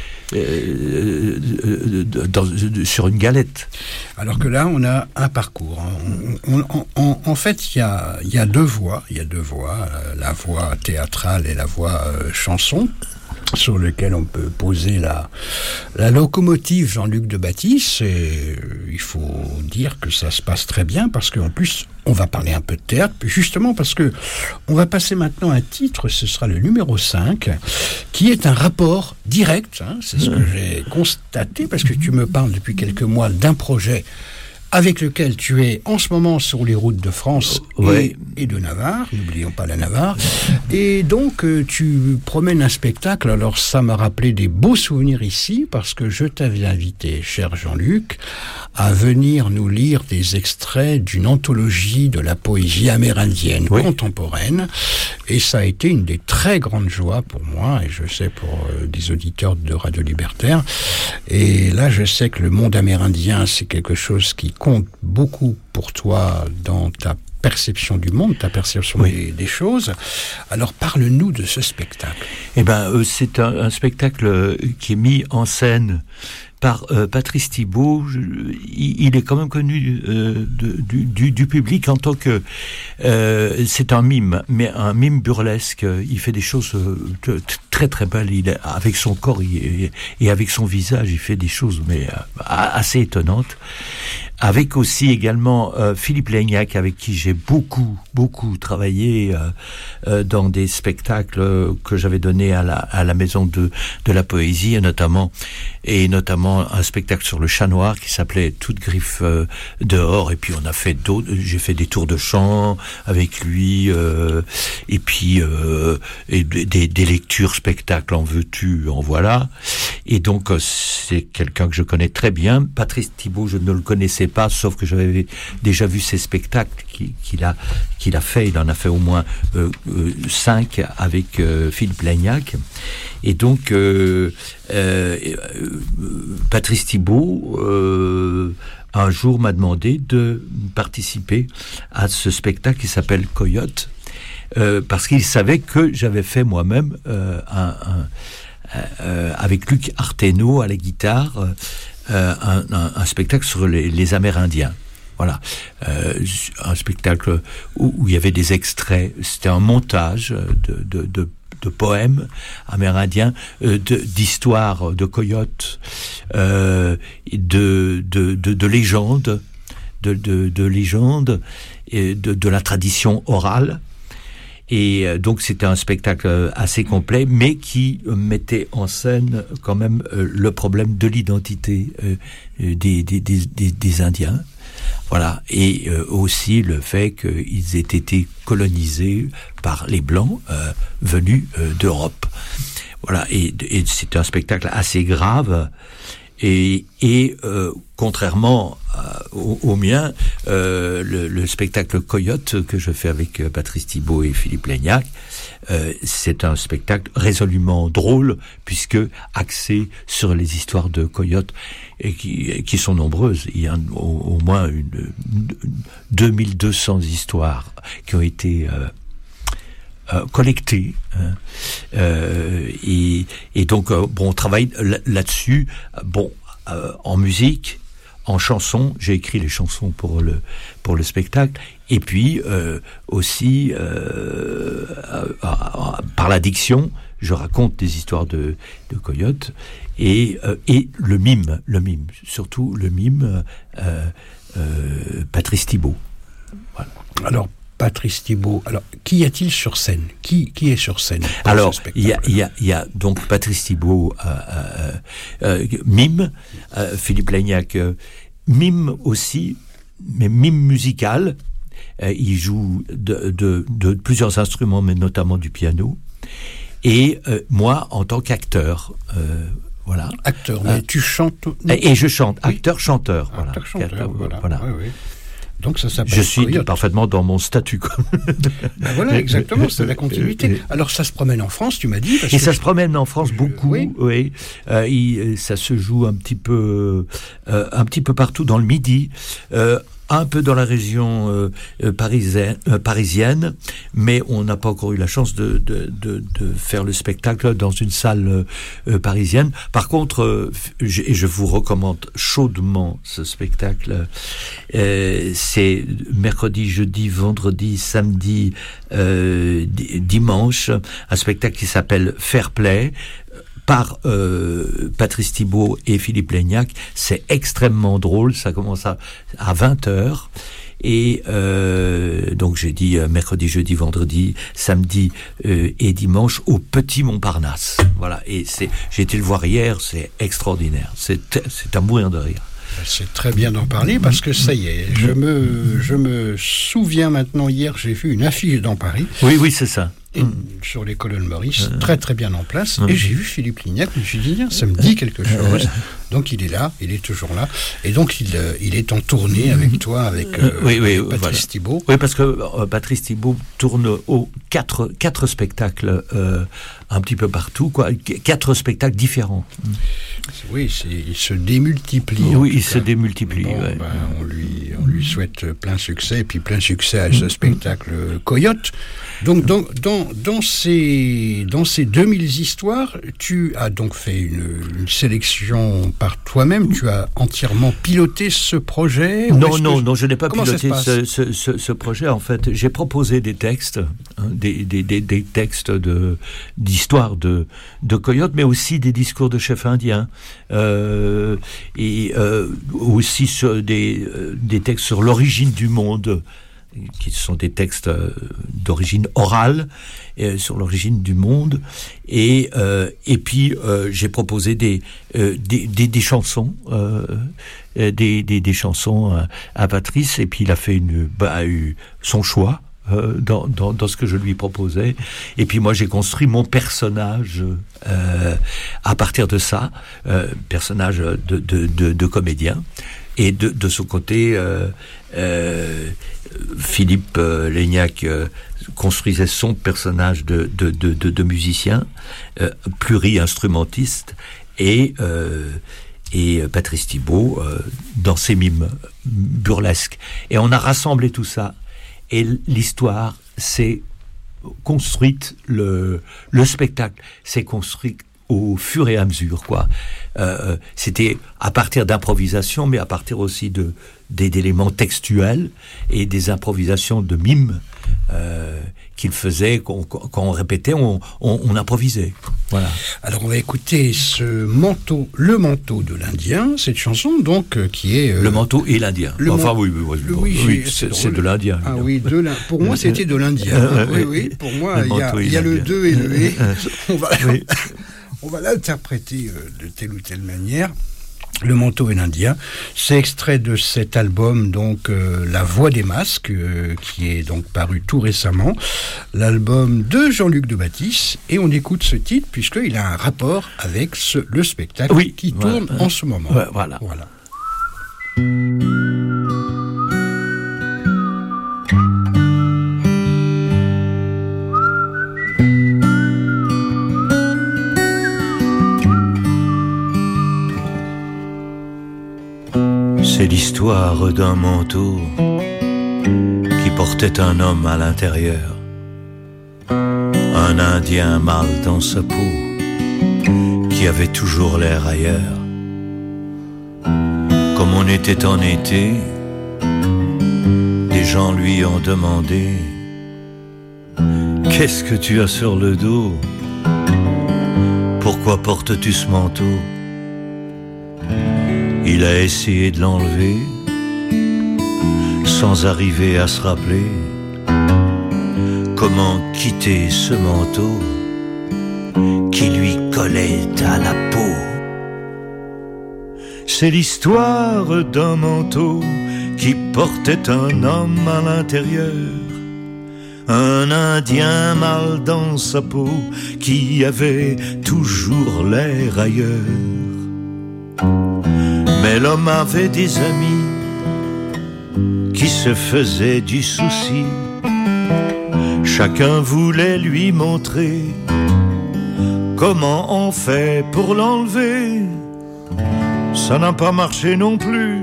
Euh, dans, sur une galette. Alors que là, on a un parcours. On, on, on, on, en fait, il y a, y a deux voix. Il y a deux voix, la voix théâtrale et la voix euh, chanson, sur lequel on peut poser la, la locomotive Jean-Luc de Baptiste. Et euh, il faut dire que ça se passe très bien parce qu'en plus, on va parler un peu de théâtre, justement parce que on va passer maintenant un titre, ce sera le numéro cinq, qui est un rapport direct, hein, c'est ce que j'ai constaté, parce que tu me parles depuis quelques mois d'un projet avec lequel tu es en ce moment sur les routes de France ouais. et, et de Navarre, n'oublions pas la Navarre, et donc euh, tu promènes un spectacle. Alors ça m'a rappelé des beaux souvenirs ici, parce que je t'avais invité, cher Jean-Luc, à venir nous lire des extraits d'une anthologie de la poésie amérindienne oui. contemporaine, et ça a été une des très grandes joies pour moi, et je sais pour euh, des auditeurs de Radio Libertaire. Et là, je sais que le monde amérindien, c'est quelque chose qui compte beaucoup pour toi dans ta perception du monde, ta perception oui. des, des choses. Alors, parle-nous de ce spectacle. Eh ben, euh, c'est un, un spectacle qui est mis en scène par euh, Patrice Thibault. Je, il, il est quand même connu euh, de, du, du, du public en tant que... Euh, c'est un mime, mais un mime burlesque. Il fait des choses euh, très très belles. Il est, avec son corps il, et avec son visage, il fait des choses mais euh, assez étonnantes. Avec aussi également euh, Philippe Laignac, avec qui j'ai beaucoup, beaucoup travaillé euh, euh, dans des spectacles que j'avais donnés à la, à la Maison de, de la Poésie, et notamment, et notamment un spectacle sur le chat noir qui s'appelait Toute griffe euh, dehors. Et puis on a fait d'autres, j'ai fait des tours de chant avec lui, euh, et puis euh, et des, des lectures, spectacles, en veux-tu, en voilà. Et donc c'est quelqu'un que je connais très bien. Patrice Thibault, je ne le connaissais pas, sauf que j'avais déjà vu ses spectacles qu'il a, qu'il a fait. Il en a fait au moins euh, euh, cinq avec euh, Philippe Laignac. Et donc, euh, euh, euh, Patrice Thibault, euh, un jour, m'a demandé de participer à ce spectacle qui s'appelle Coyote, euh, parce qu'il savait que j'avais fait moi-même euh, un, un, euh, avec Luc Arteno à la guitare, euh, Euh, un, un, un spectacle sur les, les Amérindiens. Voilà, euh, un spectacle où, où il y avait des extraits. C'était un montage de, de, de, de poèmes amérindiens, euh, de, d'histoires de coyotes, euh, de, de, de, de légendes, de, de, de légendes, et de, de la tradition orale. Et donc c'était un spectacle assez complet, mais qui mettait en scène quand même euh, le problème de l'identité euh, des, des, des, des, des Indiens. Voilà, et euh, aussi le fait qu'ils aient été colonisés par les Blancs euh, venus euh, d'Europe. Voilà, et, et c'était un spectacle assez grave. Et, et euh, contrairement à, au, au mien, euh, le, le spectacle Coyote que je fais avec euh, Patrice Thibault et Philippe Laignac, euh, c'est un spectacle résolument drôle, puisque axé sur les histoires de coyotes, et qui, qui sont nombreuses. Il y a au, au moins une, une, deux mille deux cents histoires qui ont été... Euh, Euh, collecté hein. euh, et, et donc euh, bon, on travaille là-dessus, bon, euh, en musique, en chanson. J'ai écrit les chansons pour le pour le spectacle, et puis euh, aussi euh, euh, euh, par la diction, je raconte des histoires de de coyotes, et euh, et le mime, le mime, surtout le mime, euh, euh, Patrice Thibault. Voilà. Alors. Patrice Thibault. Alors, qu'y a-t-il sur scène ? Qui, qui est sur scène ? Alors, il y a, il y a, il y a donc Patrice Thibault, euh, euh, euh, mime, euh, Philippe Laignac, euh, mime aussi, mais mime musical. Euh, il joue de, de, de plusieurs instruments, mais notamment du piano. Et euh, moi, en tant qu'acteur, euh, voilà. Acteur, mais euh, tu chantes. Et, et je chante, oui. acteur, chanteur. Acteur, voilà. chanteur, voilà. voilà. Oui, oui. Donc ça s'appelle Je suis Coyote. Parfaitement dans mon statut. Ben voilà, exactement, c'est la continuité. Alors ça se promène en France, tu m'as dit. Parce et que ça je... se promène en France beaucoup. Oui. oui. Euh, il, ça se joue un petit peu, euh, un petit peu partout dans le Midi. Euh, un peu dans la région euh, parisienne, euh, parisienne, mais on n'a pas encore eu la chance de, de, de, de faire le spectacle dans une salle euh, parisienne. Par contre, euh, je, et je vous recommande chaudement ce spectacle, euh, c'est mercredi, jeudi, vendredi, samedi, euh, d- dimanche, un spectacle qui s'appelle Fair Play, par euh, Patrice Thibault et Philippe Laignac. C'est extrêmement drôle, ça commence à, à vingt heures, et euh, donc j'ai dit euh, mercredi, jeudi, vendredi, samedi euh, et dimanche au Petit Montparnasse. Voilà, et c'est, j'ai été le voir hier, c'est extraordinaire, c'est, c'est à mourir de rire. C'est très bien d'en parler parce que ça y est, je me, je me souviens maintenant, hier j'ai vu une affiche dans Paris. Oui, oui, c'est ça. Et sur les colonnes Maurice, euh, très très bien en place. Euh, et j'ai vu Philippe Lignac, je me suis dit, ça me dit quelque chose. Donc il est là, il est toujours là. Et donc il, euh, il est en tournée avec toi, avec, euh, oui, oui, avec Patrice voilà. Thibault. Oui, parce que euh, Patrice Thibault tourne aux quatre, quatre spectacles euh, un petit peu partout, quoi. Quatre spectacles différents. Oui, c'est, il se démultiplie. Oui, il se démultiplie. Bon, ouais. ben, on, lui, on lui souhaite plein succès, et puis plein succès à ce spectacle Coyote. Donc dans, dans, dans, ces, dans ces deux mille histoires, tu as donc fait une, une sélection par toi-même, tu as entièrement piloté ce projet? Non, non, je... non, je n'ai pas Comment piloté ce, ce, ce, ce projet. En fait, j'ai proposé des textes, hein, des, des, des, des textes de, d'histoire de, de Coyote, mais aussi des discours de chefs indiens, euh, et euh, aussi sur des, euh, des textes sur l'origine du monde, qui sont des textes euh, d'origine orale, euh, sur l'origine du monde, et euh, et puis euh, j'ai proposé des, euh, des des des chansons, euh, des des des chansons à, à Patrice, et puis il a fait une bah, eu son choix. Euh, dans, dans, dans ce que je lui proposais, et puis moi j'ai construit mon personnage euh, à partir de ça, euh, personnage de, de, de, de comédien, et de, de ce côté euh, euh, Philippe euh, Lignac euh, construisait son personnage de, de, de, de, de musicien euh, pluri-instrumentiste, et euh, et Patrice Thibault euh, dans ses mimes burlesques, et on a rassemblé tout ça. Et l'histoire s'est construite, le, le spectacle s'est construit au fur et à mesure, quoi. Euh, c'était à partir d'improvisation, mais à partir aussi de, des, d'éléments textuels et des improvisations de mimes euh, qu'il faisait, qu'on, quand on répétait, on, on, on improvisait. Voilà. Alors on va écouter ce manteau, le manteau de l'Indien, cette chanson donc euh, qui est... Euh, le manteau et l'Indien. Enfin man... oui, oui, oui, oui, oui c'est, c'est de l'Indien. Ah oui, de l'Indien. Pour moi c'était de l'Indien. Euh, oui, oui, pour moi il y a, y a le deux et le et. On va, oui. on va l'interpréter euh, de telle ou telle manière. Le manteau et l'Indien, c'est extrait de cet album, donc euh, La Voix des Masques, euh, qui est donc paru tout récemment, l'album de Jean-Luc Debatisse, et on écoute ce titre puisqu'il a un rapport avec ce, le spectacle oui, qui voilà, tourne euh, en ce moment. Ouais, voilà. voilà. C'est l'histoire d'un manteau qui portait un homme à l'intérieur, un Indien mâle dans sa peau qui avait toujours l'air ailleurs. Comme on était en été, des gens lui ont demandé: qu'est-ce que tu as sur le dos? Pourquoi portes-tu ce manteau? Il a essayé de l'enlever sans arriver à se rappeler comment quitter ce manteau qui lui collait à la peau. C'est l'histoire d'un manteau qui portait un homme à l'intérieur, un Indien mâle dans sa peau qui avait toujours l'air ailleurs. Mais l'homme avait des amis qui se faisaient du souci. Chacun voulait lui montrer comment on fait pour l'enlever. Ça n'a pas marché non plus,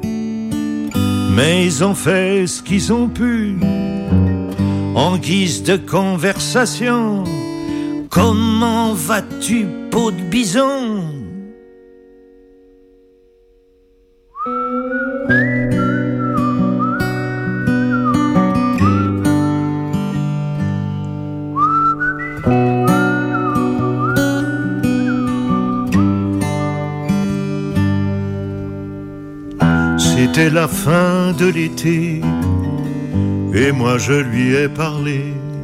mais ils ont fait ce qu'ils ont pu. En guise de conversation: comment vas-tu, peau de bison? C'était la fin de l'été, et moi je lui ai parlé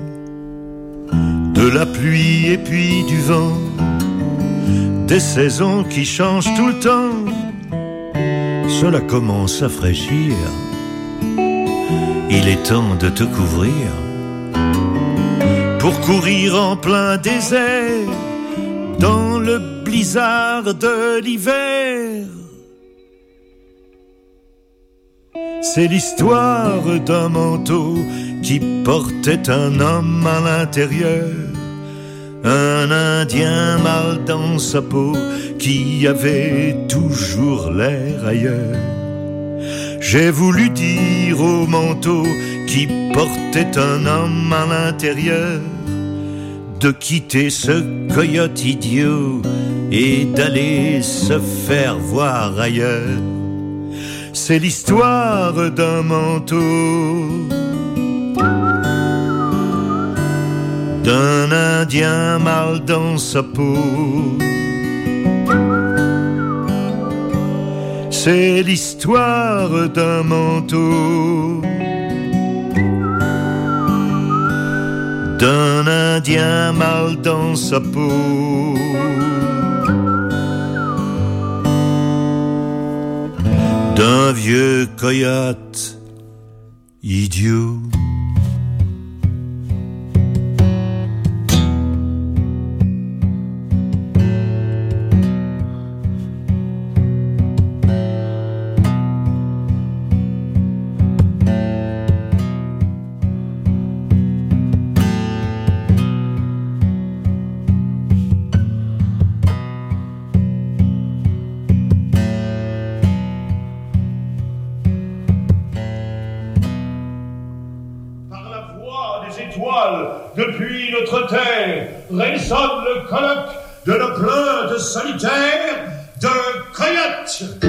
de la pluie et puis du vent, des saisons qui changent tout le temps. cela commence à fraîchir. Il est temps de te couvrir pour courir en plein désert dans le blizzard de l'hiver. C'est l'histoire d'un manteau qui portait un homme à l'intérieur, un Indien mal dans sa peau qui avait toujours l'air ailleurs. J'ai voulu dire au manteau qui portait un homme à l'intérieur de quitter ce coyote idiot et d'aller se faire voir ailleurs. C'est l'histoire d'un manteau, d'un Indien mal dans sa peau. C'est l'histoire d'un manteau, d'un Indien mal dans sa peau. D'un vieux coyote idiot. Depuis notre terre résonne le colloque de nos plaintes solitaires de coyotes.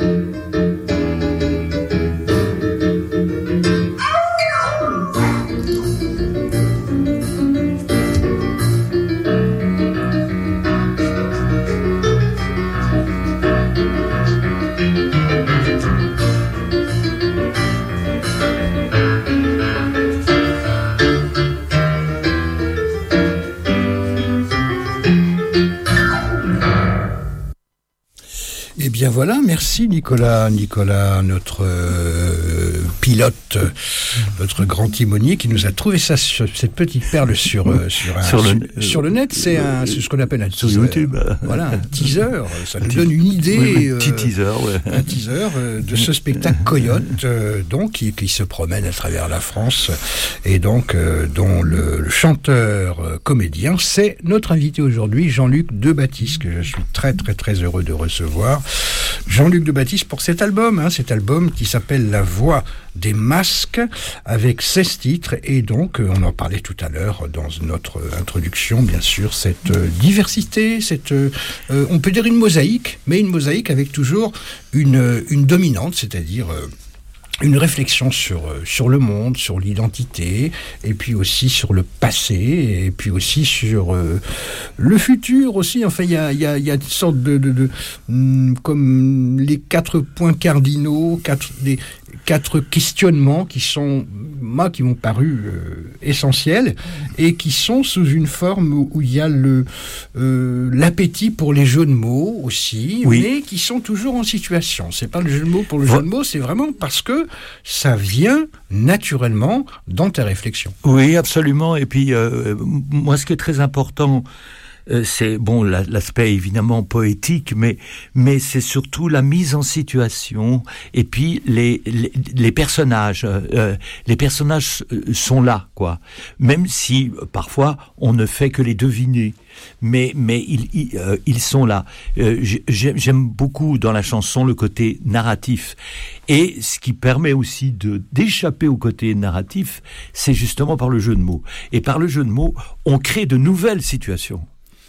Eh bien voilà, merci Nicolas, Nicolas, notre euh, pilote, notre grand timonier qui nous a trouvé ça, cette petite perle sur euh, sur, un, sur, le, sur, euh, sur le net. C'est un, c'est ce qu'on appelle un sur teaser. YouTube. Voilà, un teaser. Ça un nous t- donne une idée. Oui, oui, euh, petit teaser, ouais. Un teaser euh, de ce spectacle Coyote, euh, donc qui, qui se promène à travers la France et donc euh, dont le, le chanteur euh, comédien, c'est notre invité aujourd'hui, Jean-Luc Debaptiste, que je suis très très très heureux de recevoir. Jean-Luc Debaptiste pour cet album, hein, cet album qui s'appelle La Voix des Masques, avec seize titres, et donc, euh, on en parlait tout à l'heure dans notre introduction, bien sûr, cette euh, diversité, cette, euh, euh, on peut dire une mosaïque, mais une mosaïque avec toujours une, une dominante, c'est-à-dire... Euh, une réflexion sur sur le monde, sur l'identité, et puis aussi sur le passé, et puis aussi sur euh, le futur aussi. Enfin, il y a il y a il y a une sorte de de, de hum, comme les quatre points cardinaux, quatre des quatre questionnements qui sont moi qui m'ont paru euh, essentiels et qui sont sous une forme où, où il y a le euh, l'appétit pour les jeux de mots aussi, oui. Mais qui sont toujours en situation. C'est pas le jeu de mots pour le jeu de mots, c'est vraiment parce que ça vient naturellement dans tes réflexions. Oui, absolument. Et puis, euh, moi, ce qui est très important, euh, c'est, bon, la, l'aspect évidemment poétique, mais, mais c'est surtout la mise en situation et puis les, les, les personnages. Euh, les personnages sont là, quoi. Même si, parfois, on ne fait que les deviner. Mais, mais ils, ils, euh, ils sont là. Euh, j'aime, j'aime beaucoup dans la chanson le côté narratif. Et ce qui permet aussi de, d'échapper au côté narratif, c'est justement par le jeu de mots. Et par le jeu de mots, on crée de nouvelles situations.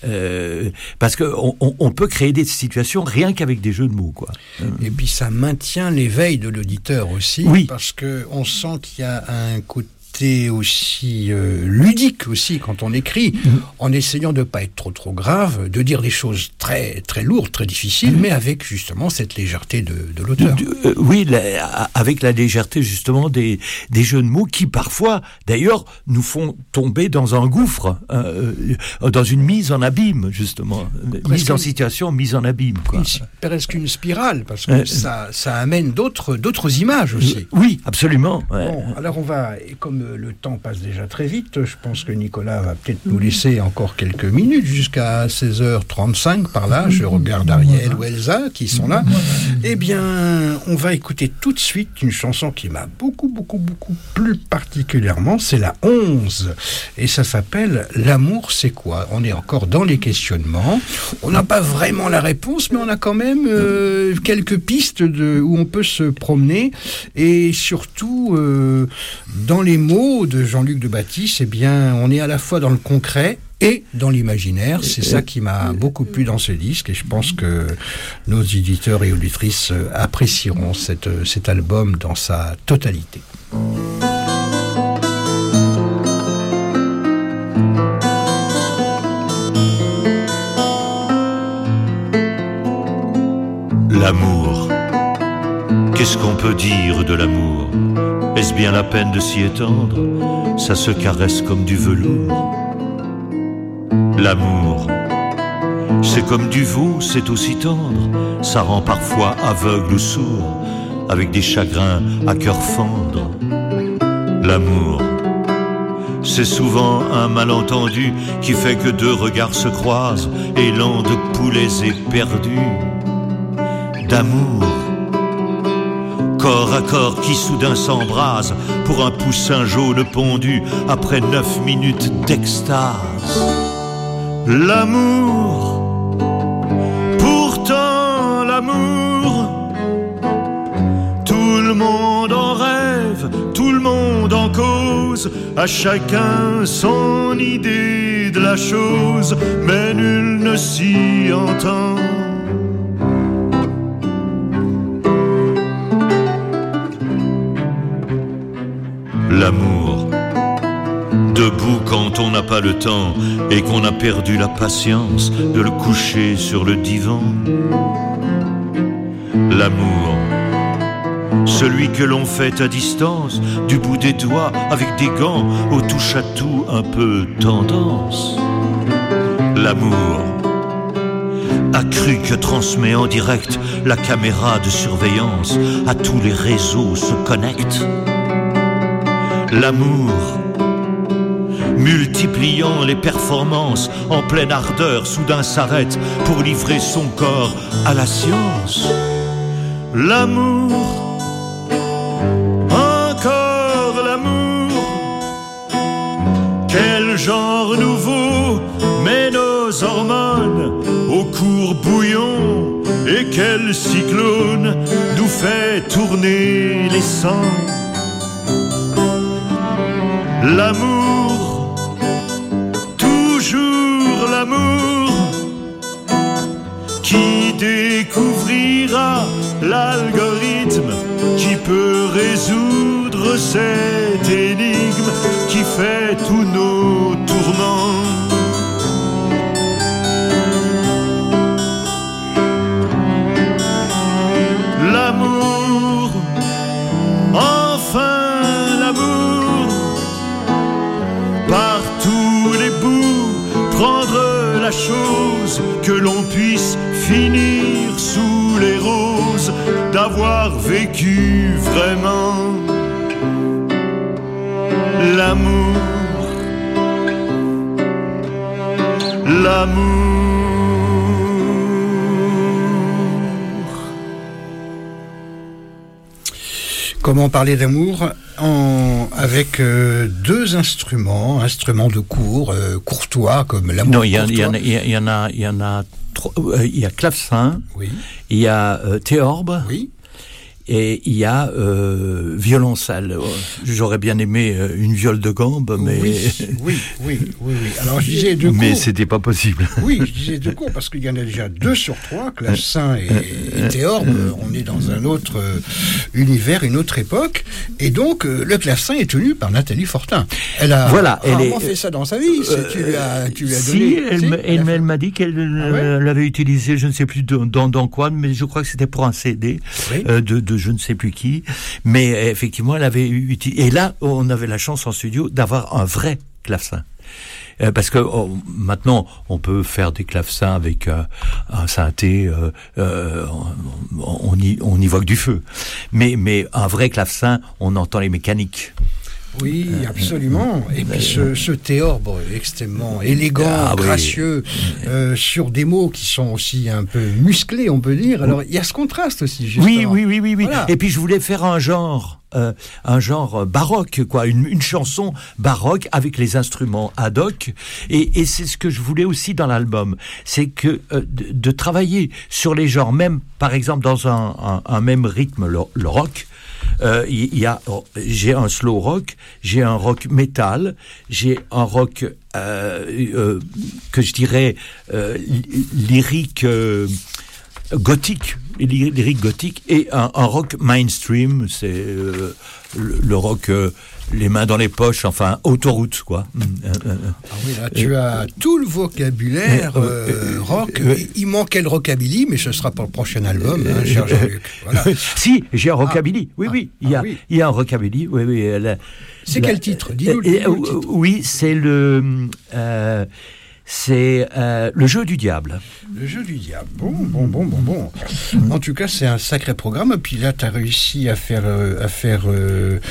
Euh, parce que on, on, on peut créer des situations rien qu'avec des jeux de mots, quoi. Et puis ça maintient l'éveil de l'auditeur aussi, oui. Parce que on sent qu'il y a un côté côté aussi euh, ludique aussi quand on écrit, mmh. en essayant de ne pas être trop trop grave, de dire des choses très très lourdes, très difficiles, mmh. mais avec justement cette légèreté de, de l'auteur. Euh, oui, la, avec la légèreté justement des, des jeux de mots qui parfois, d'ailleurs, nous font tomber dans un gouffre, euh, dans une mise en abîme justement, presque mise en situation, mise en abîme. Quoi. Une, presque une spirale, parce que euh, ça, ça amène d'autres, d'autres images aussi. Euh, oui, absolument. Ouais. Bon, alors on va, et comme le temps passe déjà très vite, je pense que Nicolas va peut-être nous laisser encore quelques minutes, jusqu'à seize heures trente-cinq par là, je regarde Ariel ou Elsa qui sont là. Eh bien, on va écouter tout de suite une chanson qui m'a beaucoup, beaucoup, beaucoup plu particulièrement, c'est la onze, et ça s'appelle « L'amour, c'est quoi ?» On est encore dans les questionnements, on n'a pas vraiment la réponse, mais on a quand même euh, quelques pistes de, où on peut se promener, et surtout, euh, dans les mots de Jean-Luc Debatisse, eh bien, on est à la fois dans le concret et dans l'imaginaire. C'est ça qui m'a beaucoup plu dans ce disque, et je pense que nos éditeurs et auditrices apprécieront cette, cet album dans sa totalité. L'amour. Qu'est-ce qu'on peut dire de l'amour ? Est-ce bien la peine de s'y étendre ? Ça se caresse comme du velours. L'amour, c'est comme du veau, c'est aussi tendre. Ça rend parfois aveugle ou sourd, avec des chagrins à cœur fendre. L'amour, c'est souvent un malentendu qui fait que deux regards se croisent, élan de poulets éperdus. D'amour, corps à corps qui soudain s'embrase pour un poussin jaune pondu après neuf minutes d'extase. L'amour, pourtant l'amour, tout le monde en rêve, tout le monde en cause, à chacun son idée de la chose, mais nul ne s'y entend. L'amour, debout quand on n'a pas le temps et qu'on a perdu la patience de le coucher sur le divan. L'amour, celui que l'on fait à distance, du bout des doigts avec des gants, au touche-à-tout un peu tendance. L'amour, accru que transmet en direct la caméra de surveillance, à tous les réseaux se connecte. L'amour, multipliant les performances, en pleine ardeur, soudain s'arrête pour livrer son corps à la science. L'amour, encore l'amour, quel genre nouveau met nos hormones au court-bouillon, et quel cyclone nous fait tourner les sangs. L'amour, toujours l'amour, qui découvrira l'algorithme qui peut résoudre cette énigme qui fait tous nos tourments. L'amour, enfin l'amour, par tous les bouts, prendre la chose, que l'on puisse finir sous les roses, d'avoir vécu vraiment l'amour, l'amour. Comment parler d'amour en, avec euh, deux instruments, instruments de cour, euh, courtois comme l'amour. Non, il y, y, y en a, il y en a, il y en a, trois, euh, il y a clavecin, oui. Il y a euh, théorbe, oui. et il y a euh, violoncelle. J'aurais bien aimé euh, une viole de gambe, mais oui, oui, oui, oui, oui. Alors je disais deux cours. Mais c'était pas possible. Oui, je disais deux cours parce qu'il y en a déjà deux sur trois, clavecin et, et théorbe. On est dans un autre euh, univers, une autre époque, et donc euh, le clavecin est tenu par Nathalie Fortin. Elle a voilà, elle rarement est, fait ça dans sa vie. Euh, tu lui as, tu lui as si, donné. Elle, si, elle, elle, elle m'a dit qu'elle ah ouais l'avait utilisé, je ne sais plus dans, dans, dans quoi, mais je crois que c'était pour un C D oui. euh, de, de je ne sais plus qui. Mais effectivement, elle avait utilisé. Et là, on avait la chance en studio d'avoir un vrai clavecin. Euh, parce que oh, maintenant, on peut faire des clavecins avec euh, un synthé, euh, euh, on, on, y, on y voit que du feu. Mais, mais un vrai clavecin, on entend les mécaniques. Oui, absolument. Et puis ce, ce théorbe extrêmement élégant, ah, gracieux, oui. euh, sur des mots qui sont aussi un peu musclés, on peut dire. Alors, il y a ce contraste aussi, justement. Oui, oui, oui, oui. oui. Voilà. Et puis, je voulais faire un genre, euh, un genre baroque, quoi, une, une chanson baroque avec les instruments ad hoc. Et, et c'est ce que je voulais aussi dans l'album. C'est que euh, de, de travailler sur les genres, même, par exemple, dans un, un, un même rythme, le, le rock. Il euh, y, y a, oh, j'ai un slow rock, j'ai un rock metal, j'ai un rock euh, euh, que je dirais euh, lyrique euh, gothique, lyrique gothique, et un, un rock mainstream, c'est euh, le, le rock euh, les mains dans les poches, enfin autoroute quoi. Ah oui, là tu as tout le vocabulaire euh, rock. Il manquait le rockabilly, mais ce sera pour le prochain album, hein, cher Jean-Luc. Voilà. Si, j'ai un rockabilly. Oui, oui, il y a, ah, oui. il y a un rockabilly. Oui, oui. La, c'est la, quel titre? Dis-nous, dis-nous le titre. Oui, c'est le. Euh, C'est euh, le jeu du diable. Le jeu du diable. Bon, bon, bon, bon, bon. En tout cas, c'est un sacré programme. Puis là, tu as réussi à faire, euh, à faire, euh,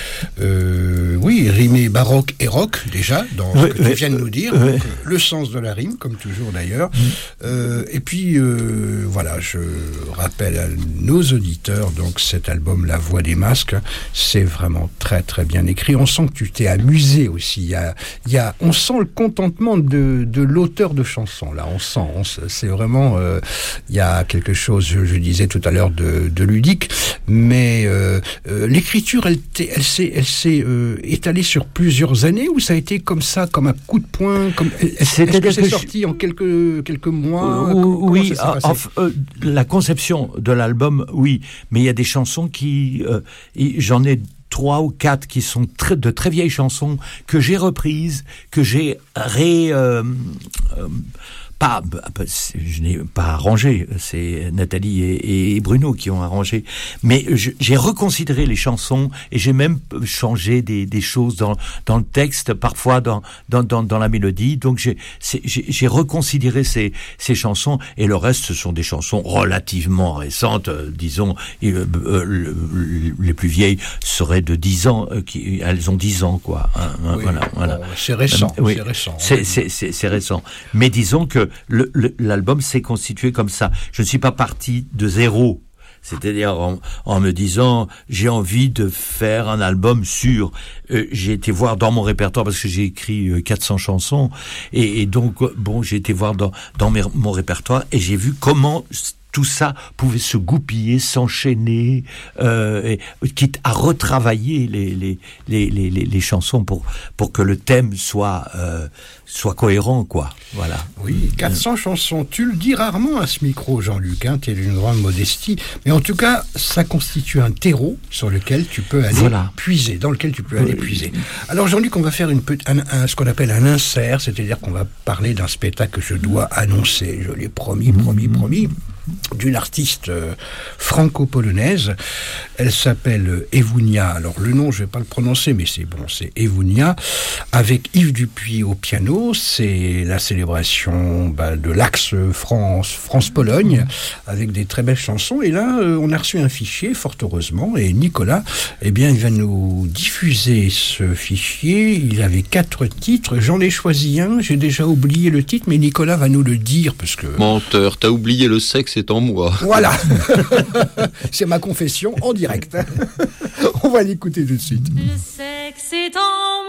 euh, oui, rimer baroque et rock déjà dans ce oui, que oui, tu viens de nous dire. Oui. Donc, le sens de la rime, comme toujours d'ailleurs. Mm. Euh, et puis, euh, voilà, je rappelle à nos auditeurs, donc cet album, La Voix des Masques, c'est vraiment très, très bien écrit. On sent que tu t'es amusé aussi. Il y a, il y a, on sent le contentement de, de l'auteur. Auteur de chansons, là, on sent, on, c'est vraiment, il euh, y a quelque chose, je, je disais tout à l'heure, de, de ludique, mais euh, euh, l'écriture, elle, elle s'est, elle s'est euh, étalée sur plusieurs années, ou ça a été comme ça, comme un coup de poing, comme, est-ce, est-ce que c'est que sorti je... en quelques, quelques mois? euh, Oui, en, euh, la conception de l'album, oui, mais il y a des chansons qui, euh, j'en ai trois ou quatre qui sont très, de très vieilles chansons que j'ai reprises, que j'ai ré... Euh, euh, pas, je n'ai pas arrangé, c'est Nathalie et, et Bruno qui ont arrangé, mais je, j'ai reconsidéré les chansons et j'ai même changé des, des choses dans, dans le texte, parfois dans, dans, dans, dans la mélodie, donc j'ai, c'est, j'ai, j'ai reconsidéré ces, ces chansons, et le reste ce sont des chansons relativement récentes, euh, disons, et, euh, euh, les plus vieilles seraient de dix ans, euh, qui, elles ont dix ans, quoi. Hein, oui, voilà, bon, voilà. C'est récent, euh, oui, c'est récent. C'est, c'est, c'est, c'est récent. Mais disons que Le, le, l'album s'est constitué comme ça. Je ne suis pas parti de zéro. C'est-à-dire en, en me disant j'ai envie de faire un album sur. Euh, j'ai été voir dans mon répertoire parce que j'ai écrit euh, quatre cents chansons et, et donc bon j'ai été voir dans, dans mes, mon répertoire et j'ai vu comment tout ça pouvait se goupiller, s'enchaîner, euh, et, quitte à retravailler les, les, les, les, les, les chansons pour, pour que le thème soit, euh, soit cohérent, quoi. Voilà. Oui, quatre cents chansons. Tu le dis rarement à ce micro, Jean-Luc, hein, tu es d'une grande modestie, mais en tout cas, ça constitue un terreau sur lequel tu peux aller voilà. puiser, dans lequel tu peux aller oui. puiser. Alors, Jean-Luc, on va faire une petite, un, un, ce qu'on appelle un insert, c'est-à-dire qu'on va parler d'un spectacle que je dois annoncer. Je l'ai promis, promis, mmh. promis. D'une artiste euh, franco-polonaise. Elle s'appelle Ewunia. Alors le nom, je vais pas le prononcer, mais c'est bon, c'est Ewunia. Avec Yves Dupuis au piano, c'est la célébration bah, de l'axe France, France-Pologne, avec des très belles chansons. Et là, euh, on a reçu un fichier, fort heureusement, et Nicolas, eh bien, il va nous diffuser ce fichier. Il avait quatre titres. J'en ai choisi un. J'ai déjà oublié le titre, mais Nicolas va nous le dire parce que. Menteur, t'as oublié le sexe. C'est en moi. Voilà. C'est ma confession en direct. On va l'écouter tout de suite. Le sexe est en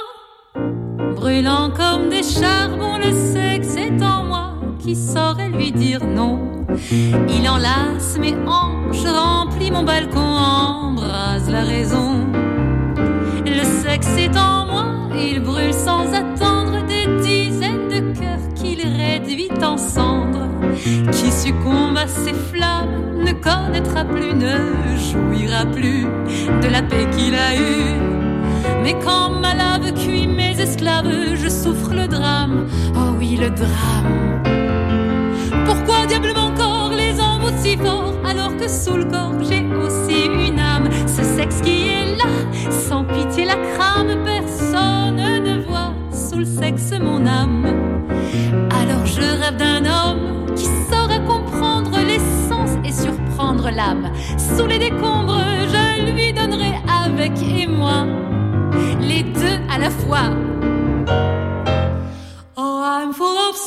moi, brûlant comme des charbons. Le sexe est en moi, qui saurait lui dire non. Il enlace mes hanches, remplit mon balcon, embrase la raison. Le sexe est en moi, il brûle sans attendre des dizaines de cœurs qu'il réduit en cendres. Qui succombe à ses flammes ne connaîtra plus, ne jouira plus de la paix qu'il a eue. Mais quand ma lave cuit mes esclaves, je souffre le drame, oh oui le drame. Pourquoi diable mon corps les emboute si fort, alors que sous le corps j'ai aussi une âme. Ce sexe qui est là, sans pitié la crame, personne ne voit sous le sexe mon âme. Alors je rêve d'un homme qui saurait comprendre les sens et surprendre l'âme. Sous les décombres, je lui donnerai avec et moi, les deux à la fois. Oh, I'm full of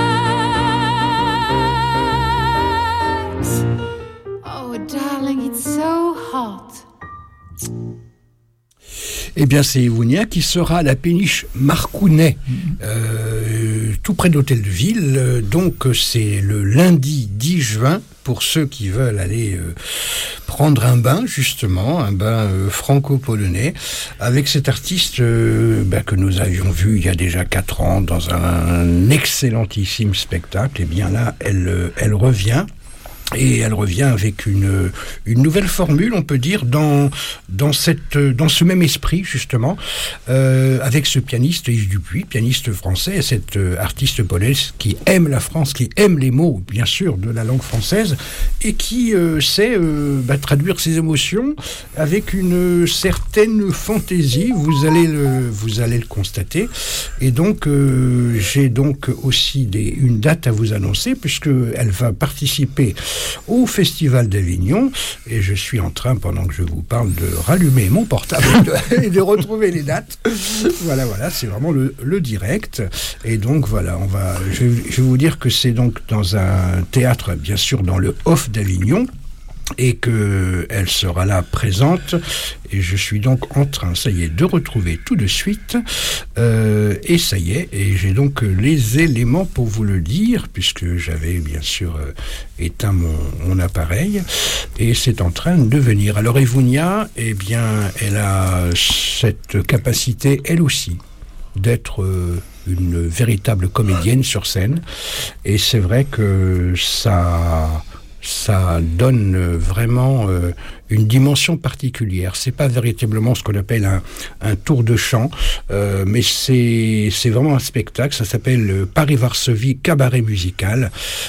sex. Oh, darling, it's so hot. Eh bien, c'est Ivonia qui sera à la péniche Marcounet, euh, tout près de l'hôtel de ville. Donc, c'est le lundi dix juin, pour ceux qui veulent aller euh, prendre un bain, justement, un bain euh, franco-polonais, avec cet artiste euh, bah, que nous avions vu il y a déjà quatre ans dans un, un excellentissime spectacle. Eh bien là, elle, elle revient. Et elle revient avec une, une nouvelle formule, on peut dire, dans, dans, cette, dans ce même esprit, justement, euh, avec ce pianiste Yves Dupuis, pianiste français, cette euh, artiste polonaise qui aime la France, qui aime les mots, bien sûr, de la langue française, et qui euh, sait euh, bah, traduire ses émotions avec une certaine fantaisie, vous allez le, vous allez le constater. Et donc, euh, j'ai donc aussi des, une date à vous annoncer, puisqu'elle va participer au Festival d'Avignon, et je suis en train, pendant que je vous parle, de rallumer mon portable et de retrouver les dates. Voilà, voilà, c'est vraiment le, le direct. Et donc voilà, on va, je, je vais vous dire que c'est donc dans un théâtre, bien sûr, dans le Off d'Avignon, et qu'elle sera là présente, et je suis donc en train, ça y est, de retrouver tout de suite, euh, et ça y est, et j'ai donc les éléments pour vous le dire, puisque j'avais bien sûr euh, éteint mon, mon appareil, et c'est en train de venir. Alors Ivonia, eh bien, elle a cette capacité, elle aussi, d'être euh, une véritable comédienne sur scène, et c'est vrai que ça... ça donne vraiment euh, une dimension particulière. C'est pas véritablement ce qu'on appelle un, un tour de chant, euh, mais c'est, c'est vraiment un spectacle. Ça s'appelle Paris-Varsovie Cabaret Musical,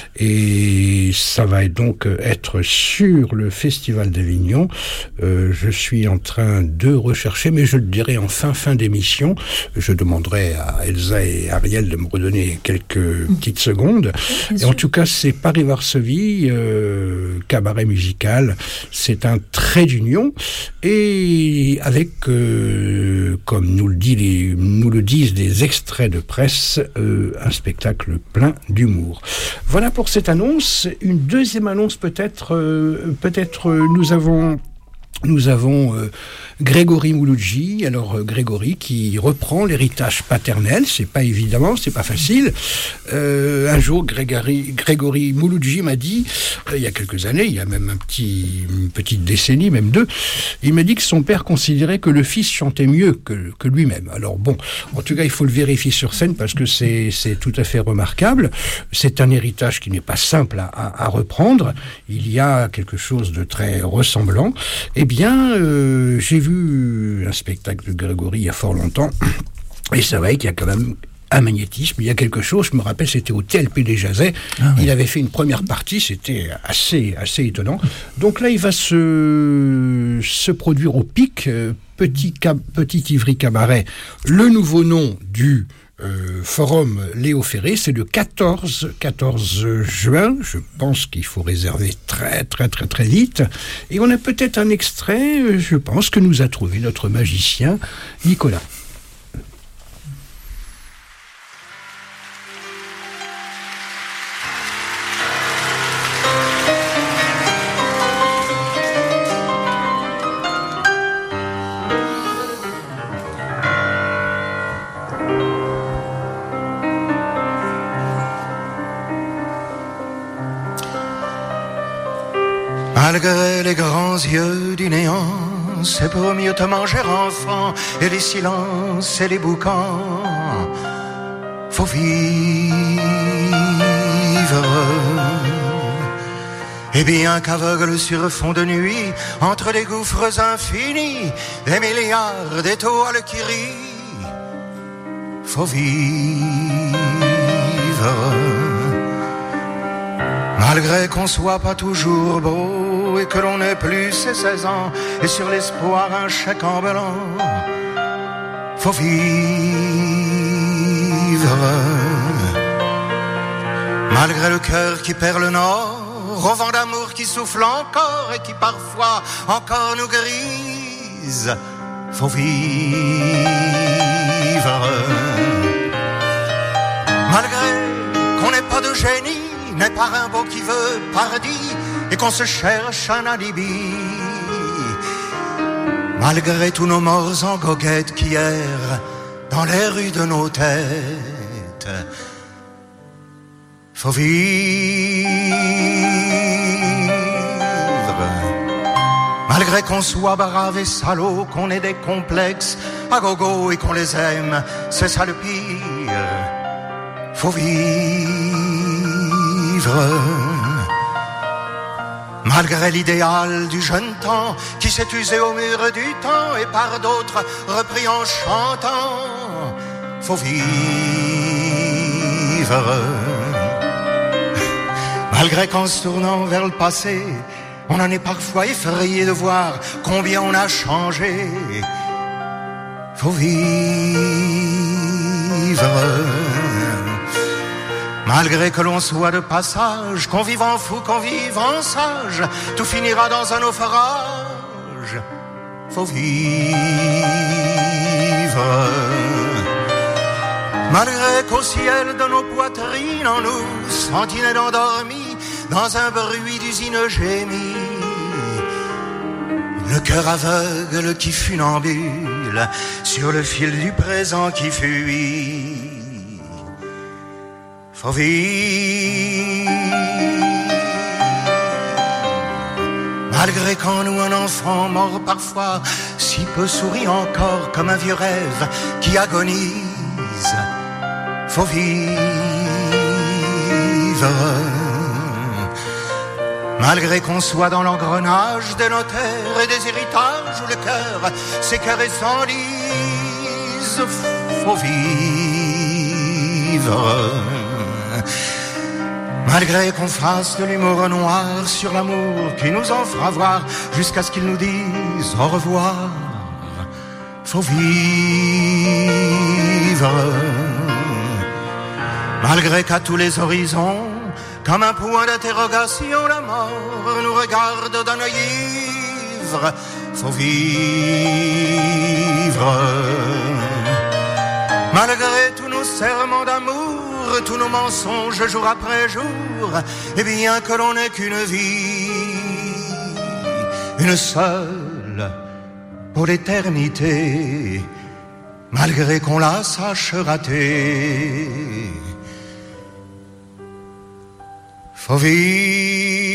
et ça va donc être sur le Festival d'Avignon. Euh, je suis en train de rechercher, mais je le dirai en fin, fin d'émission. Je demanderai à Elsa et Ariel de me redonner quelques mmh. petites secondes. Et en tout cas, c'est Paris-Varsovie euh, Cabaret Musical. C'est un trait d'union, et avec, euh, comme nous le, dit les, nous le disent des extraits de presse, euh, un spectacle plein d'humour. Voilà pour cette annonce. Une deuxième annonce peut-être, euh, peut-être euh, nous avons... Nous avons euh, Grégory Mouloudji, alors euh, Grégory qui reprend l'héritage paternel, c'est pas évidemment, c'est pas facile. Euh, un jour, Grégory, Grégory Mouloudji m'a dit, euh, il y a quelques années, il y a même un petit, une petite décennie, même deux, il m'a dit que son père considérait que le fils chantait mieux que, que lui-même. Alors bon, en tout cas, il faut le vérifier sur scène parce que c'est, c'est tout à fait remarquable. C'est un héritage qui n'est pas simple à, à, à reprendre. Il y a quelque chose de très ressemblant. Eh bien, euh, j'ai vu un spectacle de Grégory il y a fort longtemps, et c'est vrai qu'il y a quand même un magnétisme, il y a quelque chose, je me rappelle, c'était au T L P des Jazets, ah, il oui. avait fait une première partie, c'était assez, assez étonnant. Donc là, il va se, se produire au Pic, euh, Petit, Cab- Petit Ivry Cabaret, le nouveau nom du Euh, forum Léo Ferré, c'est le quatorze juin. Je pense qu'il faut réserver très très très très vite, et on a peut-être un extrait, je pense, que nous a trouvé notre magicien Nicolas. Malgré les grands yeux du néant, c'est pour mieux te manger enfant, et les silences et les boucans, faut vivre. Et bien qu'aveugle sur fond de nuit, entre les gouffres infinis, des milliards d'étoiles qui rient, faut vivre. Malgré qu'on soit pas toujours beau et que l'on ait plus ses seize ans, et sur l'espoir un chèque en blanc, faut vivre. Malgré le cœur qui perd le nord, au vent d'amour qui souffle encore et qui parfois encore nous grise, faut vivre. Malgré qu'on n'ait pas de génie, n'est pas un beau qui veut paradis, et qu'on se cherche un alibi. Malgré tous nos morts en goguette qui errent dans les rues de nos têtes, faut vivre. Malgré qu'on soit brave et salaud, qu'on ait des complexes à gogo et qu'on les aime, c'est ça le pire, faut vivre. Malgré l'idéal du jeune temps qui s'est usé au mur du temps et par d'autres repris en chantant, faut vivre. Malgré qu'en se tournant vers le passé, on en est parfois effrayé de voir combien on a changé, faut vivre. Malgré que l'on soit de passage, qu'on vive en fou, qu'on vive en sage, tout finira dans un naufrage, faut vivre. Malgré qu'au ciel de nos poitrines, en nous, sentinelles endormies, dans un bruit d'usine gémie, le cœur aveugle qui funambule sur le fil du présent qui fuit, faut vivre. Malgré qu'en nous un enfant mort parfois si peu sourit encore comme un vieux rêve qui agonise, faut vivre. Malgré qu'on soit dans l'engrenage des notaires et des héritages où le cœur s'écœure et s'enlise, faut vivre. Malgré qu'on fasse de l'humour noir sur l'amour qui nous en fera voir jusqu'à ce qu'ils nous disent au revoir, faut vivre. Malgré qu'à tous les horizons, comme un point d'interrogation, la mort nous regarde d'un œil ivre, faut vivre. Malgré tous nos serments d'amour, tous nos mensonges jour après jour, et bien que l'on n'ait qu'une vie, une seule pour l'éternité, malgré qu'on la sache rater, faut vivre.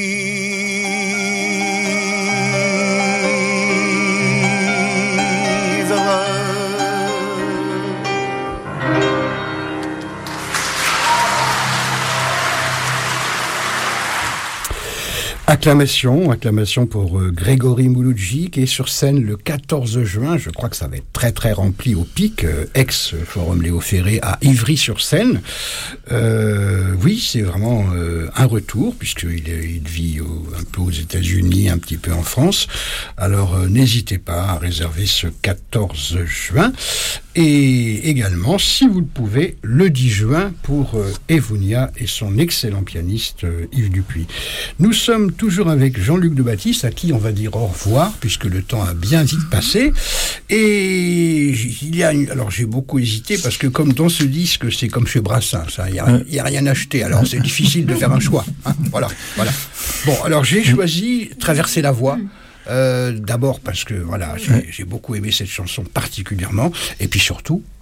Acclamation, acclamation pour euh, Grégory Mouloudji qui est sur scène le quatorze juin. Je crois que ça va être très très rempli au pic, euh, ex-Forum Léo Ferré à Ivry-sur-Seine. Euh, oui, c'est vraiment euh, un retour puisqu'il il vit au, un peu aux États-Unis, un petit peu en France. Alors euh, n'hésitez pas à réserver ce quatorze juin. Et également, si vous le pouvez, le dix juin pour euh, Evounia et son excellent pianiste euh, Yves Dupuis. Nous sommes toujours avec Jean-Luc de Baptiste, à qui on va dire au revoir, puisque le temps a bien vite passé. Et il y a une... alors j'ai beaucoup hésité, parce que comme dans ce disque, c'est comme chez Brassens, il n'y a, a rien acheté, alors c'est difficile de faire un choix. Hein, voilà, voilà. Bon, alors j'ai choisi Traverser la voie. Euh, d'abord parce que voilà, j'ai, j'ai beaucoup aimé cette chanson particulièrement, et puis surtout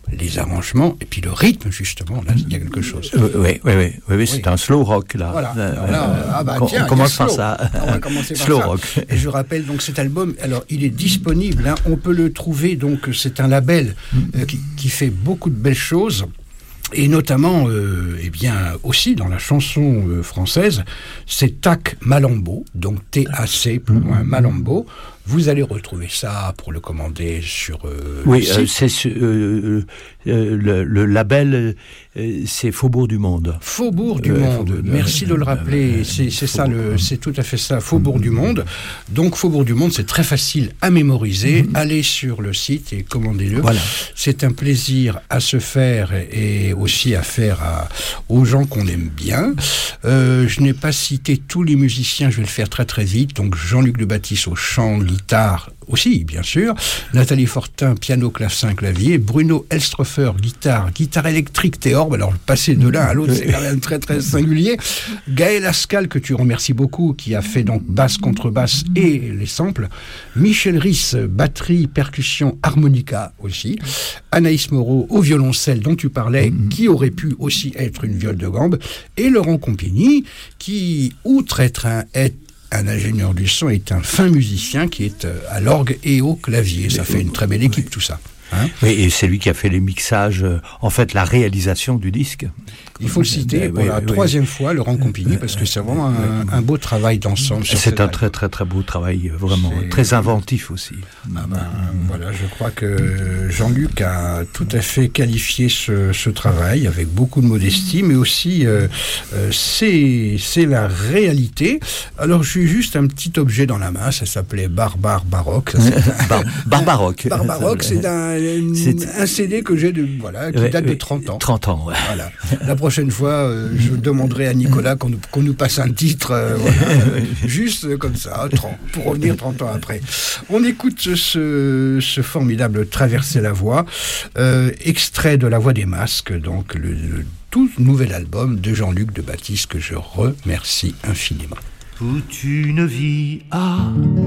les arrangements et puis le rythme, justement, là il y a quelque chose. Oui, oui, oui, oui, oui, oui, c'est un slow rock là. Voilà. Euh, là ah bah, on, tiens, on commence par slow. ça. On va commencer par slow ça. rock. Et je rappelle donc cet album, alors il est disponible, hein, on peut le trouver, donc c'est un label euh, qui, qui fait beaucoup de belles choses. Et notamment, euh, eh bien, aussi dans la chanson euh, française, c'est Tac Malambo, donc T A C plus loin Malambo. Vous allez retrouver ça pour le commander sur euh, oui, le site. Euh, c'est euh, euh, le, le label, euh, c'est Faubourg du Monde. Faubourg du euh, Monde. Faubourg, Merci euh, de le rappeler. Euh, c'est c'est ça le, c'est tout à fait ça. Faubourg du Monde. Donc Faubourg du Monde, c'est très facile à mémoriser. Mm-hmm. Allez sur le site et commandez-le. Voilà. C'est un plaisir à se faire et aussi à faire à, aux gens qu'on aime bien. Euh, je n'ai pas cité tous les musiciens. Je vais le faire très très vite. Donc Jean-Luc de Baptiste au chant, guitare aussi, bien sûr. Nathalie Fortin, piano, clavecin, clavier. Bruno Elstroffer, guitare, guitare électrique, théorbe. Alors, passer de l'un à l'autre, c'est quand même très, très singulier. Gaël Ascal, que tu remercies beaucoup, qui a fait donc basse, contrebasse et les samples. Michel Risse, batterie, percussion, harmonica aussi. Anaïs Moreau, au violoncelle dont tu parlais, qui aurait pu aussi être une viole de gambe. Et Laurent Compigny, qui, outre être un être un ingénieur du son, est un fin musicien qui est à l'orgue et au clavier. Ça fait une très belle équipe, tout ça. Hein oui, et c'est lui qui a fait les mixages, euh, en fait, la réalisation du disque. Il faut le citer pour oui, la oui, troisième oui. fois, Laurent Compigny, parce que c'est vraiment un, un beau travail d'ensemble. C'est un très très très beau travail, vraiment c'est... très inventif aussi. Ah ben, voilà, je crois que Jean-Luc a tout à fait qualifié ce, ce travail avec beaucoup de modestie, mais aussi euh, euh, c'est c'est la réalité. Alors j'ai juste un petit objet dans la main, ça s'appelait Barbare Baroque. Ça, Bar, Barbaroque. Barbaroque, c'est un, une, c'est un C D que j'ai de voilà qui ouais, date de trente ans. trente ans, ouais. Voilà. La prochaine fois, euh, je demanderai à Nicolas qu'on nous, qu'on nous passe un titre, euh, voilà, juste comme ça, trente, pour revenir trente ans après. On écoute ce, ce formidable Traverser la voix, euh, extrait de La Voix des Masques, donc le, le tout nouvel album de Jean-Luc de Baptiste que je remercie infiniment. Toute une vie à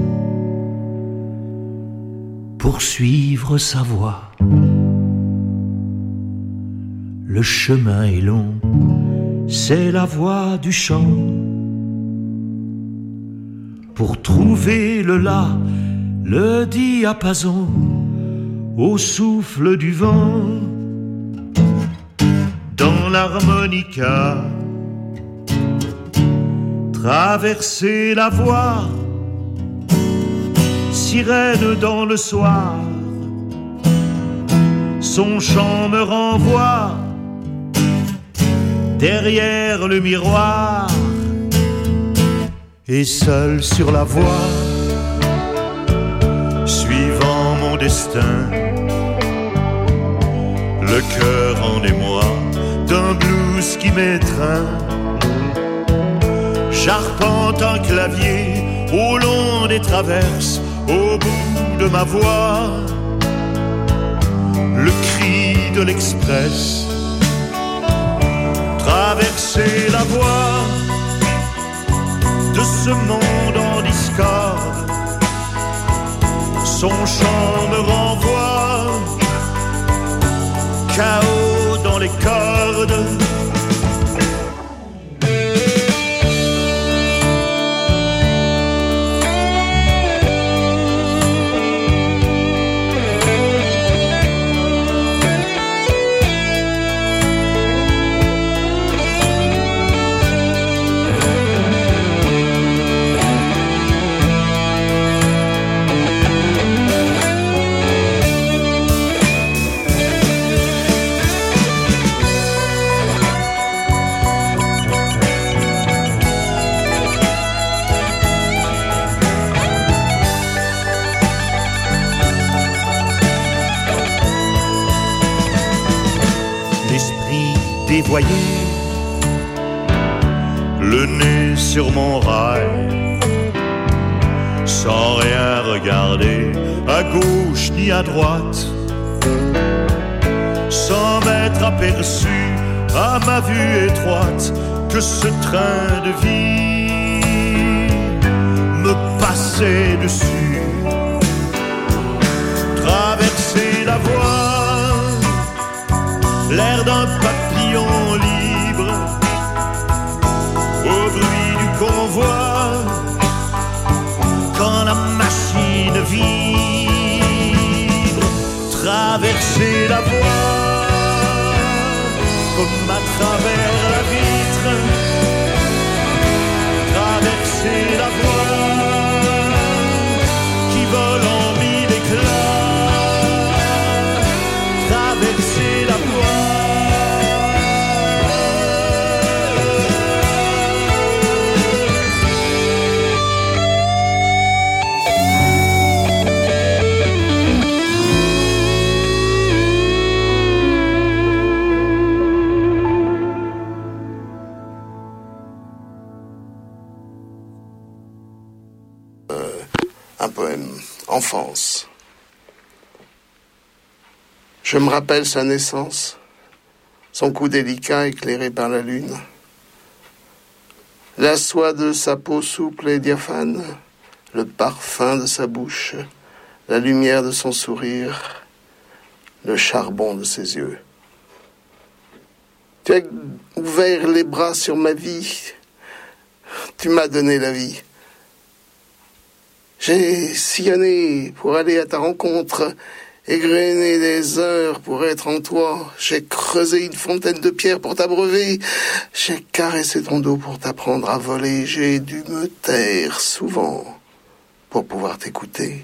poursuivre sa voie. Le chemin est long, c'est la voie du chant. Pour trouver le la, le diapason, au souffle du vent, dans l'harmonica, traverser la voie, sirène dans le soir, son chant me renvoie derrière le miroir, et seul sur la voie, suivant mon destin, le cœur en émoi d'un blues qui m'étreint. J'arpente un clavier au long des traverses, au bout de ma voix, le cri de l'express. Traverser la voie de ce monde en discorde, son chant me renvoie, chaos dans les cordes. Dévoyé, le nez sur mon rail, sans rien regarder à gauche ni à droite, sans m'être aperçu à ma vue étroite que ce train de vie me passait dessus. Traverser la voie qu'on voit quand la machine vibre, traverser la voie comme à travers la vitre, traverser la voie qui vole en mille éclats, traverser la voie. Un poème, enfance. Je me rappelle sa naissance, son cou délicat éclairé par la lune, la soie de sa peau souple et diaphane, le parfum de sa bouche, la lumière de son sourire, le charbon de ses yeux. Tu as ouvert les bras sur ma vie, tu m'as donné la vie. J'ai sillonné pour aller à ta rencontre, égrené des heures pour être en toi. J'ai creusé une fontaine de pierre pour t'abreuver. J'ai caressé ton dos pour t'apprendre à voler. J'ai dû me taire souvent pour pouvoir t'écouter.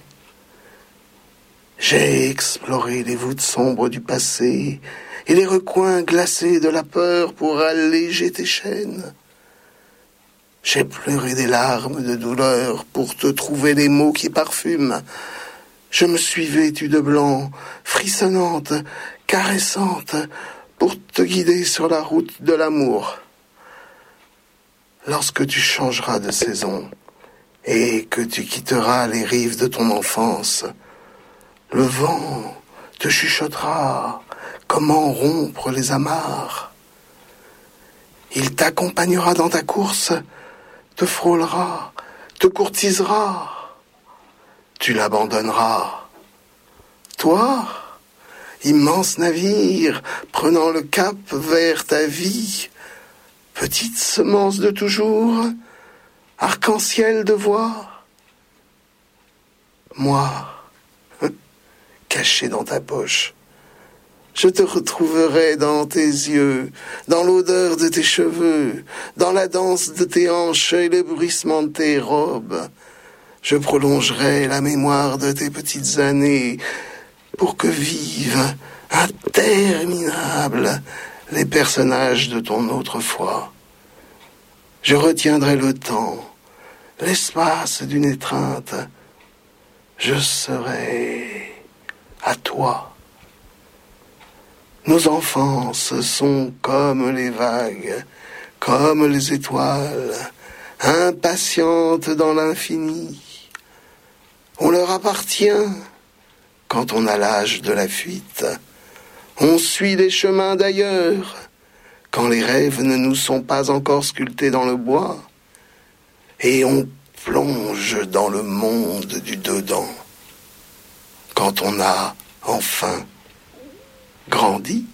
J'ai exploré les voûtes sombres du passé et les recoins glacés de la peur pour alléger tes chaînes. J'ai pleuré des larmes de douleur pour te trouver les mots qui parfument. Je me suis vêtue de blanc, frissonnante, caressante, pour te guider sur la route de l'amour. Lorsque tu changeras de saison et que tu quitteras les rives de ton enfance, le vent te chuchotera comment rompre les amarres. Il t'accompagnera dans ta course, te frôlera, te courtisera, tu l'abandonneras. Toi, immense navire, prenant le cap vers ta vie, petite semence de toujours, arc-en-ciel de voix. Moi, caché dans ta poche, je te retrouverai dans tes yeux, dans l'odeur de tes cheveux, dans la danse de tes hanches et le bruissement de tes robes. Je prolongerai la mémoire de tes petites années pour que vivent interminables les personnages de ton autrefois. Je retiendrai le temps, l'espace d'une étreinte. Je serai à toi. Nos enfances sont comme les vagues, comme les étoiles, impatientes dans l'infini. On leur appartient quand on a l'âge de la fuite. On suit les chemins d'ailleurs quand les rêves ne nous sont pas encore sculptés dans le bois. Et on plonge dans le monde du dedans quand on a enfin grandi.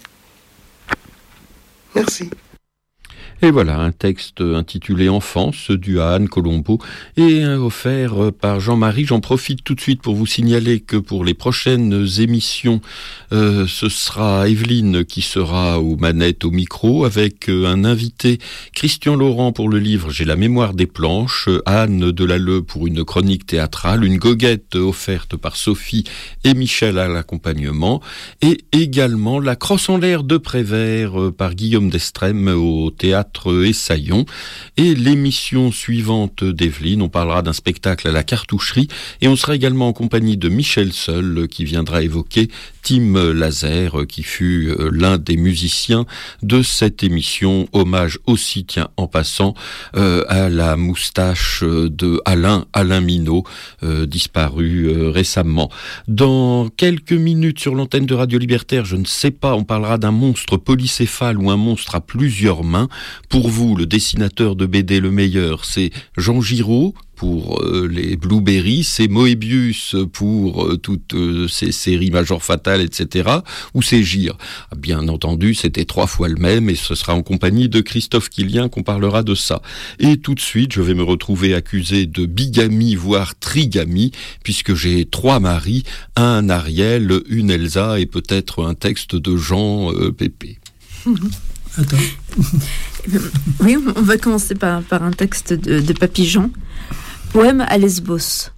Merci. Et voilà, un texte intitulé Enfance, dû à Anne Colombo et offert par Jean-Marie. J'en profite tout de suite pour vous signaler que pour les prochaines émissions, euh, ce sera Evelyne qui sera aux manettes, au micro, avec un invité, Christian Laurent pour le livre J'ai la mémoire des planches, Anne Delalleux pour une chronique théâtrale, une goguette offerte par Sophie et Michel à l'accompagnement, et également La crosse en l'air de Prévert par Guillaume Destrem au théâtre Essaillon. Et l'émission suivante d'Evelyne, on parlera d'un spectacle à la cartoucherie et on sera également en compagnie de Michel Seul qui viendra évoquer Tim Laser qui fut l'un des musiciens de cette émission. Hommage aussi, tiens, en passant, euh, à la moustache de Alain, Alain Minot, euh, disparu euh, récemment. Dans quelques minutes sur l'antenne de Radio Libertaire, je ne sais pas, on parlera d'un monstre polycéphale ou un monstre à plusieurs mains. Pour vous, le dessinateur de B D le meilleur, c'est Jean Giraud. pour euh, les Blueberry, c'est Moebius pour euh, toutes euh, ces séries Major Fatal, et cetera, ou c'est Gire. Bien entendu, c'était trois fois le même, et ce sera en compagnie de Christophe Quillien qu'on parlera de ça. Et tout de suite, je vais me retrouver accusé de bigamie, voire trigamie, puisque j'ai trois maris, un Ariel, une Elsa, et peut-être un texte de Jean euh, Pépé. Attends. Oui, on va commencer par, par un texte de, de Papy Jean. Poème à Lesbos.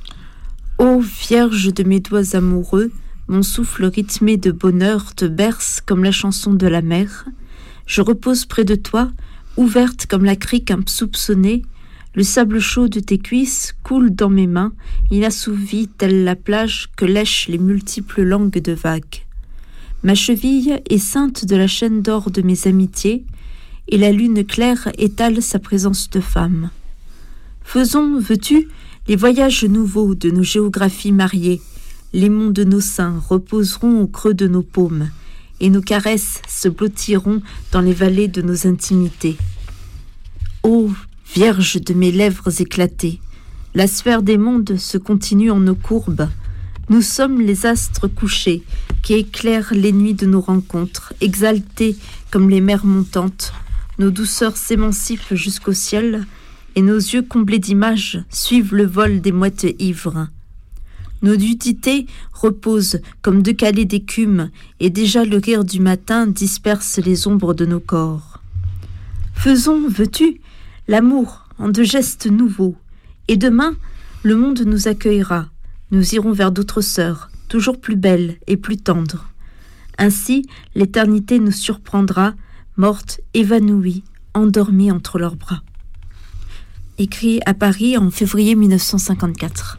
Ô vierge de mes doigts amoureux, mon souffle rythmé de bonheur te berce comme la chanson de la mer. Je repose près de toi, ouverte comme la crique insoupçonnée. Le sable chaud de tes cuisses coule dans mes mains, inassouvi telle la plage que lèchent les multiples langues de vagues. Ma cheville est ceinte de la chaîne d'or de mes amitiés, et la lune claire étale sa présence de femme. Faisons, veux-tu, les voyages nouveaux de nos géographies mariées. Les monts de nos seins reposeront au creux de nos paumes, et nos caresses se blottiront dans les vallées de nos intimités. Ô vierge de mes lèvres éclatées, la sphère des mondes se continue en nos courbes. Nous sommes les astres couchés qui éclairent les nuits de nos rencontres, exaltés comme les mers montantes. Nos douceurs s'émancipent jusqu'au ciel et nos yeux comblés d'images suivent le vol des mouettes ivres. Nos nudités reposent comme deux calés d'écume et déjà le rire du matin disperse les ombres de nos corps. Faisons, veux-tu, l'amour en deux gestes nouveaux et demain, le monde nous accueillera. Nous irons vers d'autres sœurs, toujours plus belles et plus tendres. Ainsi, l'éternité nous surprendra, mortes, évanouies, endormies entre leurs bras. Écrit à Paris en février mille neuf cent cinquante-quatre.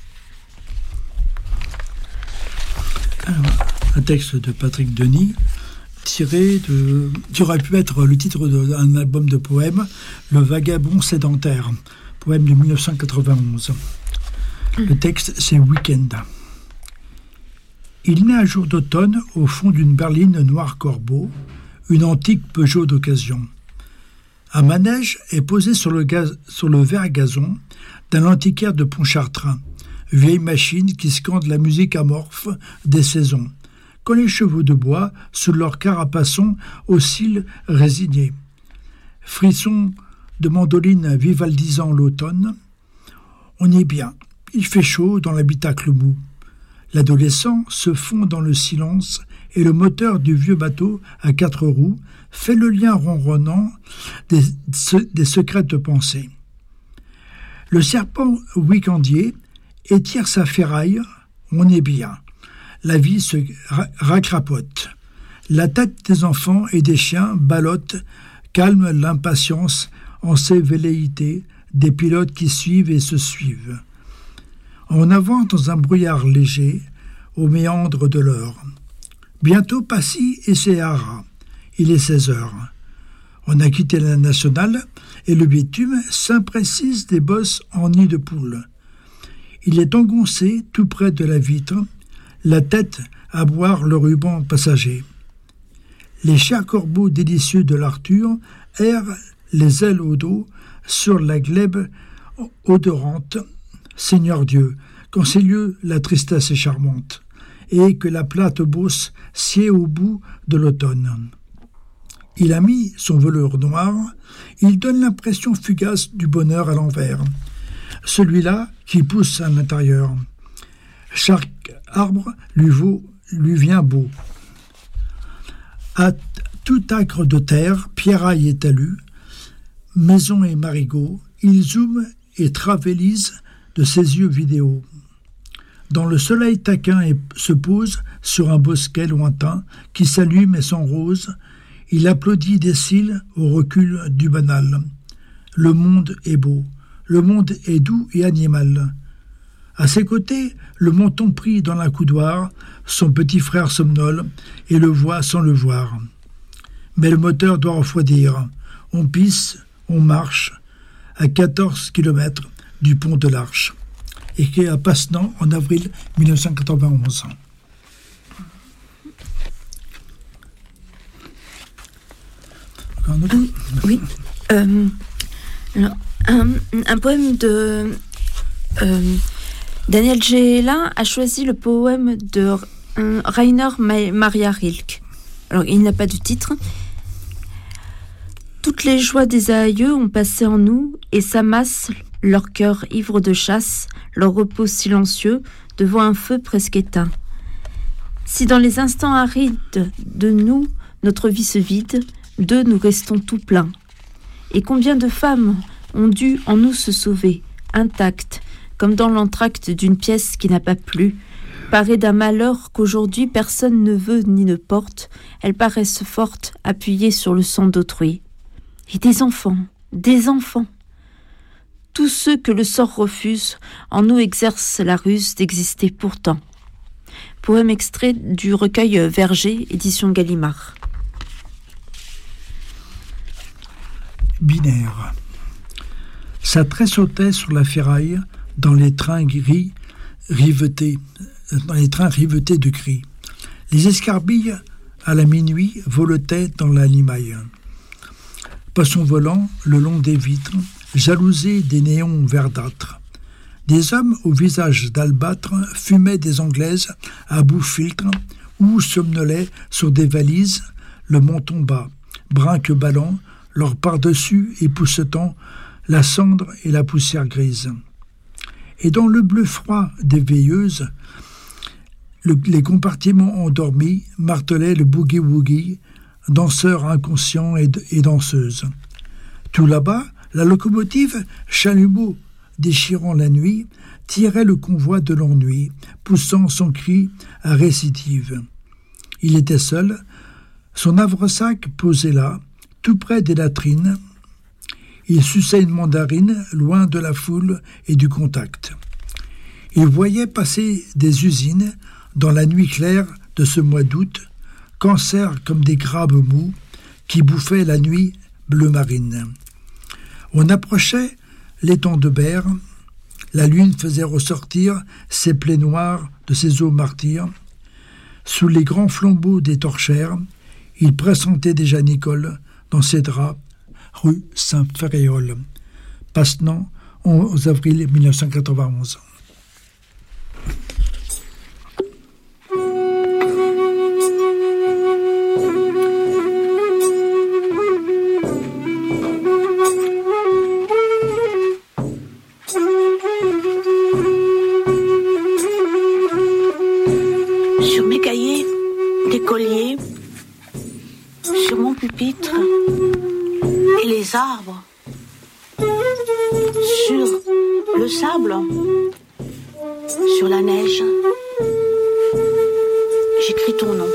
Alors, un texte de Patrick Denis, tiré de... qui aurait pu être le titre d'un album de poèmes, Le Vagabond sédentaire, poème de mille neuf cent quatre-vingt-onze. Le texte, c'est Week-end. Il naît un jour d'automne au fond d'une berline noir corbeau, une antique Peugeot d'occasion. Un manège est posé sur le, gaz, sur le vert gazon d'un antiquaire de Pontchartrain, vieille machine qui scande la musique amorphe des saisons, quand les chevaux de bois, sous leur carapaçon, oscillent résignés. Frissons de mandoline vivaldisant l'automne, on est bien. Il fait chaud dans l'habitacle mou. L'adolescent se fond dans le silence et le moteur du vieux bateau à quatre roues fait le lien ronronnant des, des secrètes pensées. Le serpent weekendier étire sa ferraille, on est bien. La vie se racrapote. La tête des enfants et des chiens ballotte, calme l'impatience en ses velléités des pilotes qui suivent et se suivent. On avance dans un brouillard léger, au méandre de l'heure. Bientôt Passy et ses haras. Il est seize heures. On a quitté la nationale et le bitume s'imprécise des bosses en nid de poule. Il est engoncé tout près de la vitre, la tête à boire le ruban passager. Les chers corbeaux délicieux de l'Arthur errent les ailes au dos sur la glèbe odorante. Seigneur Dieu, qu'en ces lieux la tristesse est charmante, et que la plate beauce sied au bout de l'automne. Il a mis son velours noir, il donne l'impression fugace du bonheur à l'envers, celui-là qui pousse à l'intérieur. Chaque arbre lui, vaut, lui vient beau. À tout acre de terre, pierraille et talus, maison et marigots, il zoome et travélise de ses yeux vidéo. Dans le soleil taquin et se pose sur un bosquet lointain qui s'allume et s'enrose, il applaudit des cils au recul du banal. Le monde est beau, le monde est doux et animal. À ses côtés, le menton pris dans la coudoir, son petit frère somnole et le voit sans le voir. Mais le moteur doit refroidir. On pisse, on marche, à quatorze kilomètres du pont de l'Arche, écrit à Passenant en avril mille neuf cent quatre-vingt-onze. Oui. Euh, alors, un, un poème de euh, Daniel Gélin a choisi le poème de euh, Rainer Maria Rilke. Alors, il n'a pas de titre. Toutes les joies des aïeux ont passé en nous et s'amassent leur cœur ivre de chasse, leur repos silencieux devant un feu presque éteint. Si dans les instants arides de nous, notre vie se vide, d'eux nous restons tout pleins. Et combien de femmes ont dû en nous se sauver, intactes, comme dans l'entracte d'une pièce qui n'a pas plu, parées d'un malheur qu'aujourd'hui personne ne veut ni ne porte, elles paraissent fortes, appuyées sur le sang d'autrui. Et des enfants, des enfants. Tous ceux que le sort refuse, en nous exercent la ruse d'exister pourtant. Poème extrait du recueil Verger, édition Gallimard. Binaire. Sa tresse sautait sur la ferraille dans les trains gris rivetés, dans les trains rivetés de gris. Les escarbilles, à la minuit, voletaient dans la limaille. Poissons volants le long des vitres, jalousés des néons verdâtres. Des hommes au visage d'albâtre fumaient des anglaises à bout filtre ou somnolaient sur des valises, le menton bas, brinques ballants, leur par-dessus époussetant la cendre et la poussière grise. Et dans le bleu froid des veilleuses, le, les compartiments endormis martelaient le boogie-woogie, danseurs inconscients et, et danseuses. Tout là-bas, la locomotive chalumeau, déchirant la nuit, tirait le convoi de l'ennui, poussant son cri à récitive. Il était seul, son havresac posé là, tout près des latrines. Il suçait une mandarine, loin de la foule et du contact. Il voyait passer des usines dans la nuit claire de ce mois d'août, cancer comme des crabes mous qui bouffaient la nuit bleu marine. On approchait l'étang de Berre, la lune faisait ressortir ses plaies noires de ses eaux martyrs. Sous les grands flambeaux des torchères, il pressentait déjà Nicole dans ses draps, rue Saint-Ferréol. Passenant, onze avril mille neuf cent quatre-vingt-onze. Sur mes cahiers, des colliers, sur mon pupitre et les arbres, sur le sable, sur la neige, j'écris ton nom.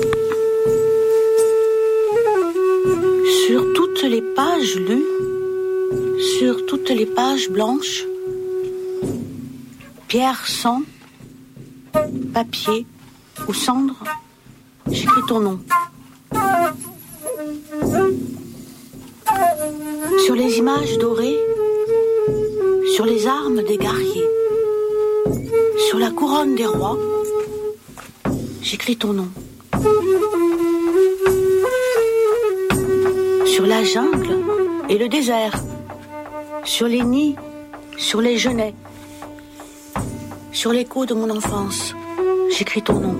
Sur toutes les pages lues, sur toutes les pages blanches, pierre, sang, papier ou cendre, j'écris ton nom. Sur les images dorées, sur les armes des guerriers, sur la couronne des rois, j'écris ton nom. Sur la jungle et le désert, sur les nids, sur les genêts, sur l'écho de mon enfance, j'écris ton nom.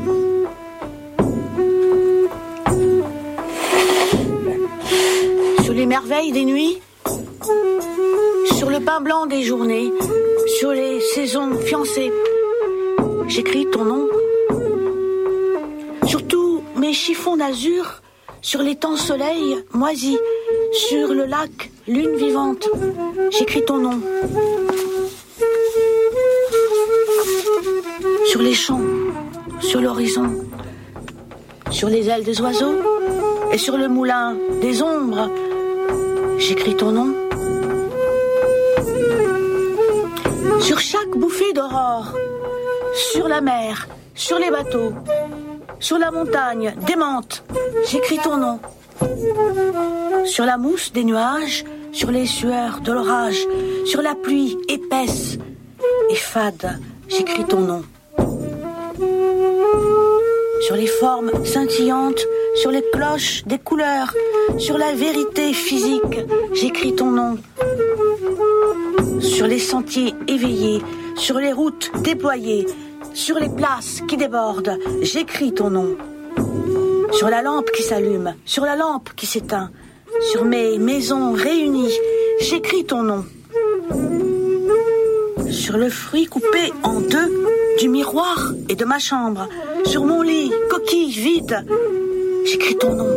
Sur les merveilles des nuits, sur le pain blanc des journées, sur les saisons fiancées, j'écris ton nom. Sur tous mes chiffons d'azur, sur l'étang soleil moisi, sur le lac lune vivante, j'écris ton nom. Sur les champs, sur l'horizon, sur les ailes des oiseaux et sur le moulin des ombres, j'écris ton nom. Sur chaque bouffée d'aurore, sur la mer, sur les bateaux, sur la montagne démente, j'écris ton nom. Sur la mousse des nuages, sur les sueurs de l'orage, sur la pluie épaisse et fade, j'écris ton nom. Sur les formes scintillantes, sur les cloches des couleurs, sur la vérité physique, j'écris ton nom. sur les sentiers éveillés, sur les routes déployées, sur les places qui débordent, j'écris ton nom. Sur la lampe qui s'allume, sur la lampe qui s'éteint, sur mes maisons réunies, j'écris ton nom. Sur le fruit coupé en deux du miroir et de ma chambre, sur mon lit, coquille vide, j'écris ton nom.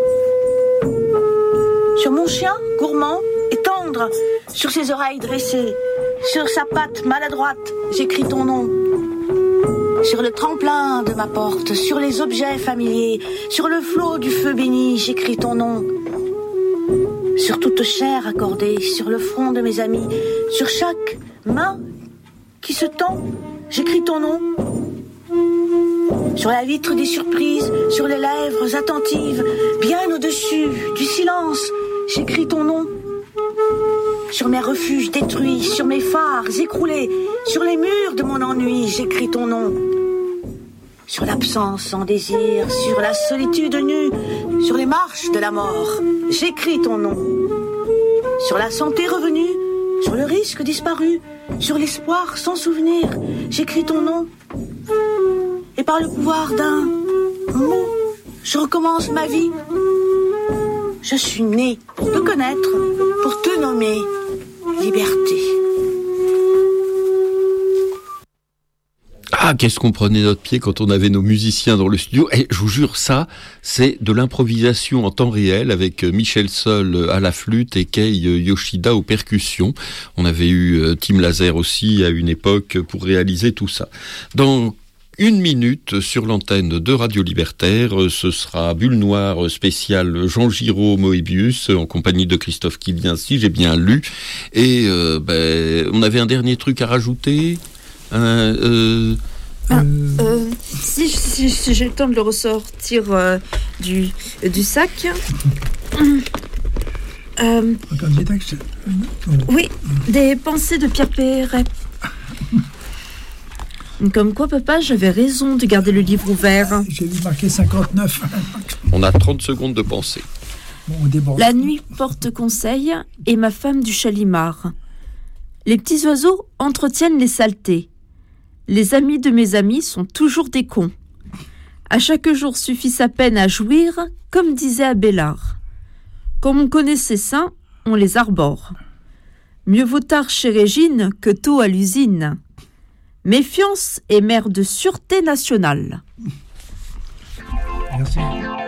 Sur mon chien, gourmand et tendre, sur ses oreilles dressées, sur sa patte maladroite, j'écris ton nom. Sur le tremplin de ma porte, sur les objets familiers, sur le flot du feu béni, j'écris ton nom. Sur toute chair accordée, sur le front de mes amis, sur chaque main qui se tend, j'écris ton nom. Sur la vitre des surprises, sur les lèvres attentives, bien au-dessus du silence, j'écris ton nom. Sur mes refuges détruits, sur mes phares écroulés, sur les murs de mon ennui, j'écris ton nom. Sur l'absence sans désir, sur la solitude nue, sur les marches de la mort, j'écris ton nom. Sur la santé revenue, sur le risque disparu, sur l'espoir sans souvenir, j'écris ton nom. Et par le pouvoir d'un mot, je recommence ma vie. Je suis né pour te connaître, pour te nommer liberté. Ah, qu'est-ce qu'on prenait notre pied quand on avait nos musiciens dans le studio. Et je vous jure, ça, c'est de l'improvisation en temps réel avec Michel Sol à la flûte et Kei Yoshida aux percussions. On avait eu Tim Laser aussi à une époque pour réaliser tout ça. Dans une minute sur l'antenne de Radio Libertaire, ce sera Bulle Noire spécial Jean Giraud Moebius en compagnie de Christophe Quillien, si j'ai bien lu. Et euh, ben, on avait un dernier truc à rajouter. Euh, euh, ah, euh, si, si, si j'ai le temps de le ressortir euh, du, du sac. Euh, oui, des pensées de Pierre Perret. Comme quoi, papa, j'avais raison de garder le livre ouvert. J'ai vu marqué cinquante-neuf. On a trente secondes de pensée. Bon, on déborde. La nuit porte conseil et ma femme du Chalimard. Les petits oiseaux entretiennent les saletés. Les amis de mes amis sont toujours des cons. À chaque jour suffit sa peine à jouir, comme disait Abélard. Comme on connaît ses seins, on les arbore. Mieux vaut tard chez Régine que tôt à l'usine. Méfiance est mère de sûreté nationale. Merci.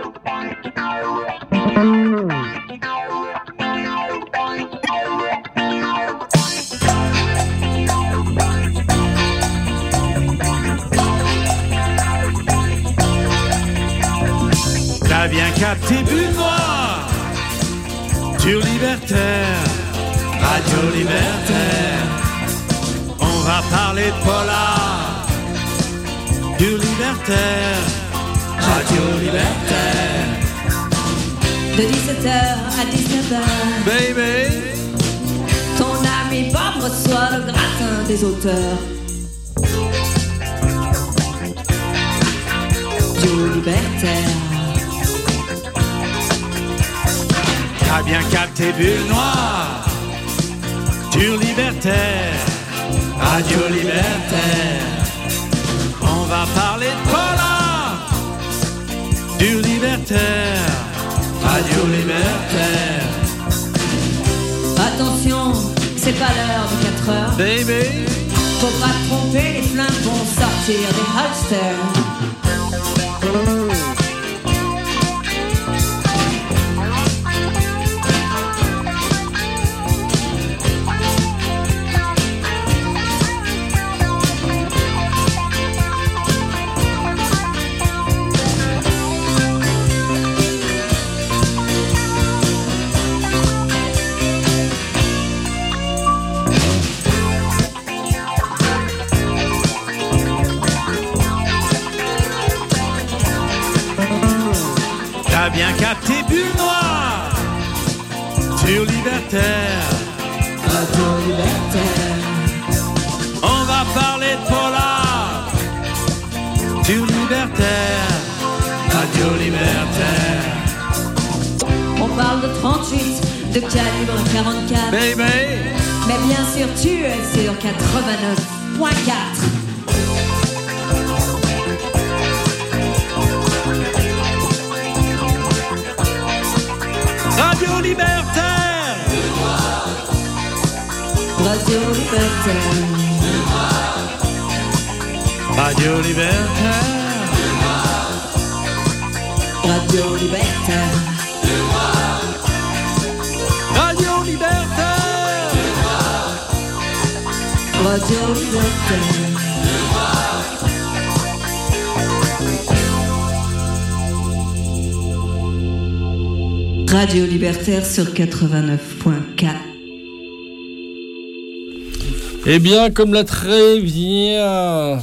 T'as bien capté Bulle Noire sur Libertaire, Radio Libertaire. On va parler de polar sur Libertaire, Radio Libertaire. De dix-sept heures à dix-neuf heures, Baby, ton ami Bob reçoit le gratin des auteurs. Radio Libertaire. T'as bien capté Bulle Noire sur Libertaire, Radio Libertaire. On va parler de polar sur Libertaire, Radio Libertaire. Attention, c'est pas l'heure de quatre heures. Baby, faut pas te tromper, les flingues vont sortir des holsters. T'as bien capté Bulle Noire sur Libertaire, Radio Libertaire. On va parler de polar sur Libertaire, Radio Libertaire. On parle de trente-huit, de calibre quarante-quatre. Baby, Mais bien sûr, tu es sur quatre-vingt-neuf point quatre. Radio Libertaire. Radio Libertaire. Radio Libertaire. Radio Libertaire. Radio Libertaire. Radio Libertaire. Radio Libertaire sur quatre-vingt-neuf point quatre. Eh bien, comme l'a très bien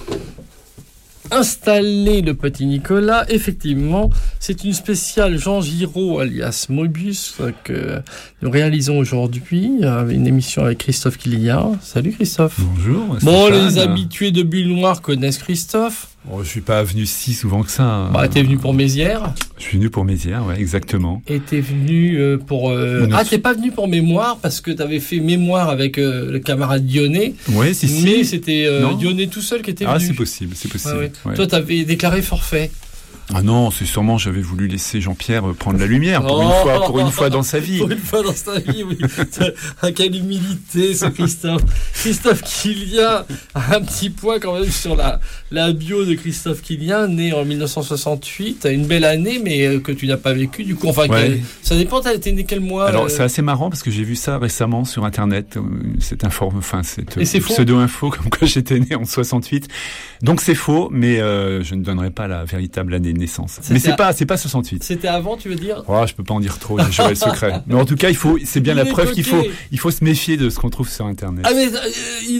installé le petit Nicolas, effectivement, c'est une spéciale Jean Giraud alias Moebius que nous réalisons aujourd'hui, une émission avec Christophe Killian. Salut Christophe. Bonjour. Bon, Stéphane. les habitués de Bulle Noire connaissent Christophe. Bon, je suis pas venu si souvent que ça. Bah, t'es venu pour Mézières. Je suis venu pour Mézières, ouais, exactement. Et t'es venu euh, pour... Euh... Ah, t'es pas venu pour Mémoire, parce que t'avais fait Mémoire avec euh, le camarade Dionnet. Ouais, si, si. Mais c'était euh, Dionnet tout seul qui était ah, venu. Ah, c'est possible, c'est possible. Ouais, ouais. Ouais. Toi, t'avais déclaré forfait. Ah non, c'est sûrement j'avais voulu laisser Jean-Pierre prendre la lumière pour, oh, une, fois, pour une fois dans sa vie. Pour une fois dans sa vie, oui. Quelle humilité, ce Christophe. Christophe Killian, un petit point quand même sur la, la bio de Christophe Killian, né en dix-neuf cent soixante-huit, une belle année, mais que tu n'as pas vécu. Du coup, enfin, ouais. quel, ça dépend, t'as été né quel mois? Alors, euh... c'est assez marrant parce que j'ai vu ça récemment sur Internet, cette informe, enfin, cette pseudo-info comme quoi j'étais né en soixante-huit. Donc, c'est faux, mais euh, je ne donnerai pas la véritable année de naissance. C'était mais c'est à... pas, c'est pas soixante-huit. C'était avant, tu veux dire? Oh, je peux pas en dire trop, j'aurai le secret. Mais en tout cas, il faut, c'est bien il la preuve qu'il faut, il faut se méfier de ce qu'on trouve sur Internet. Ah mais, euh, il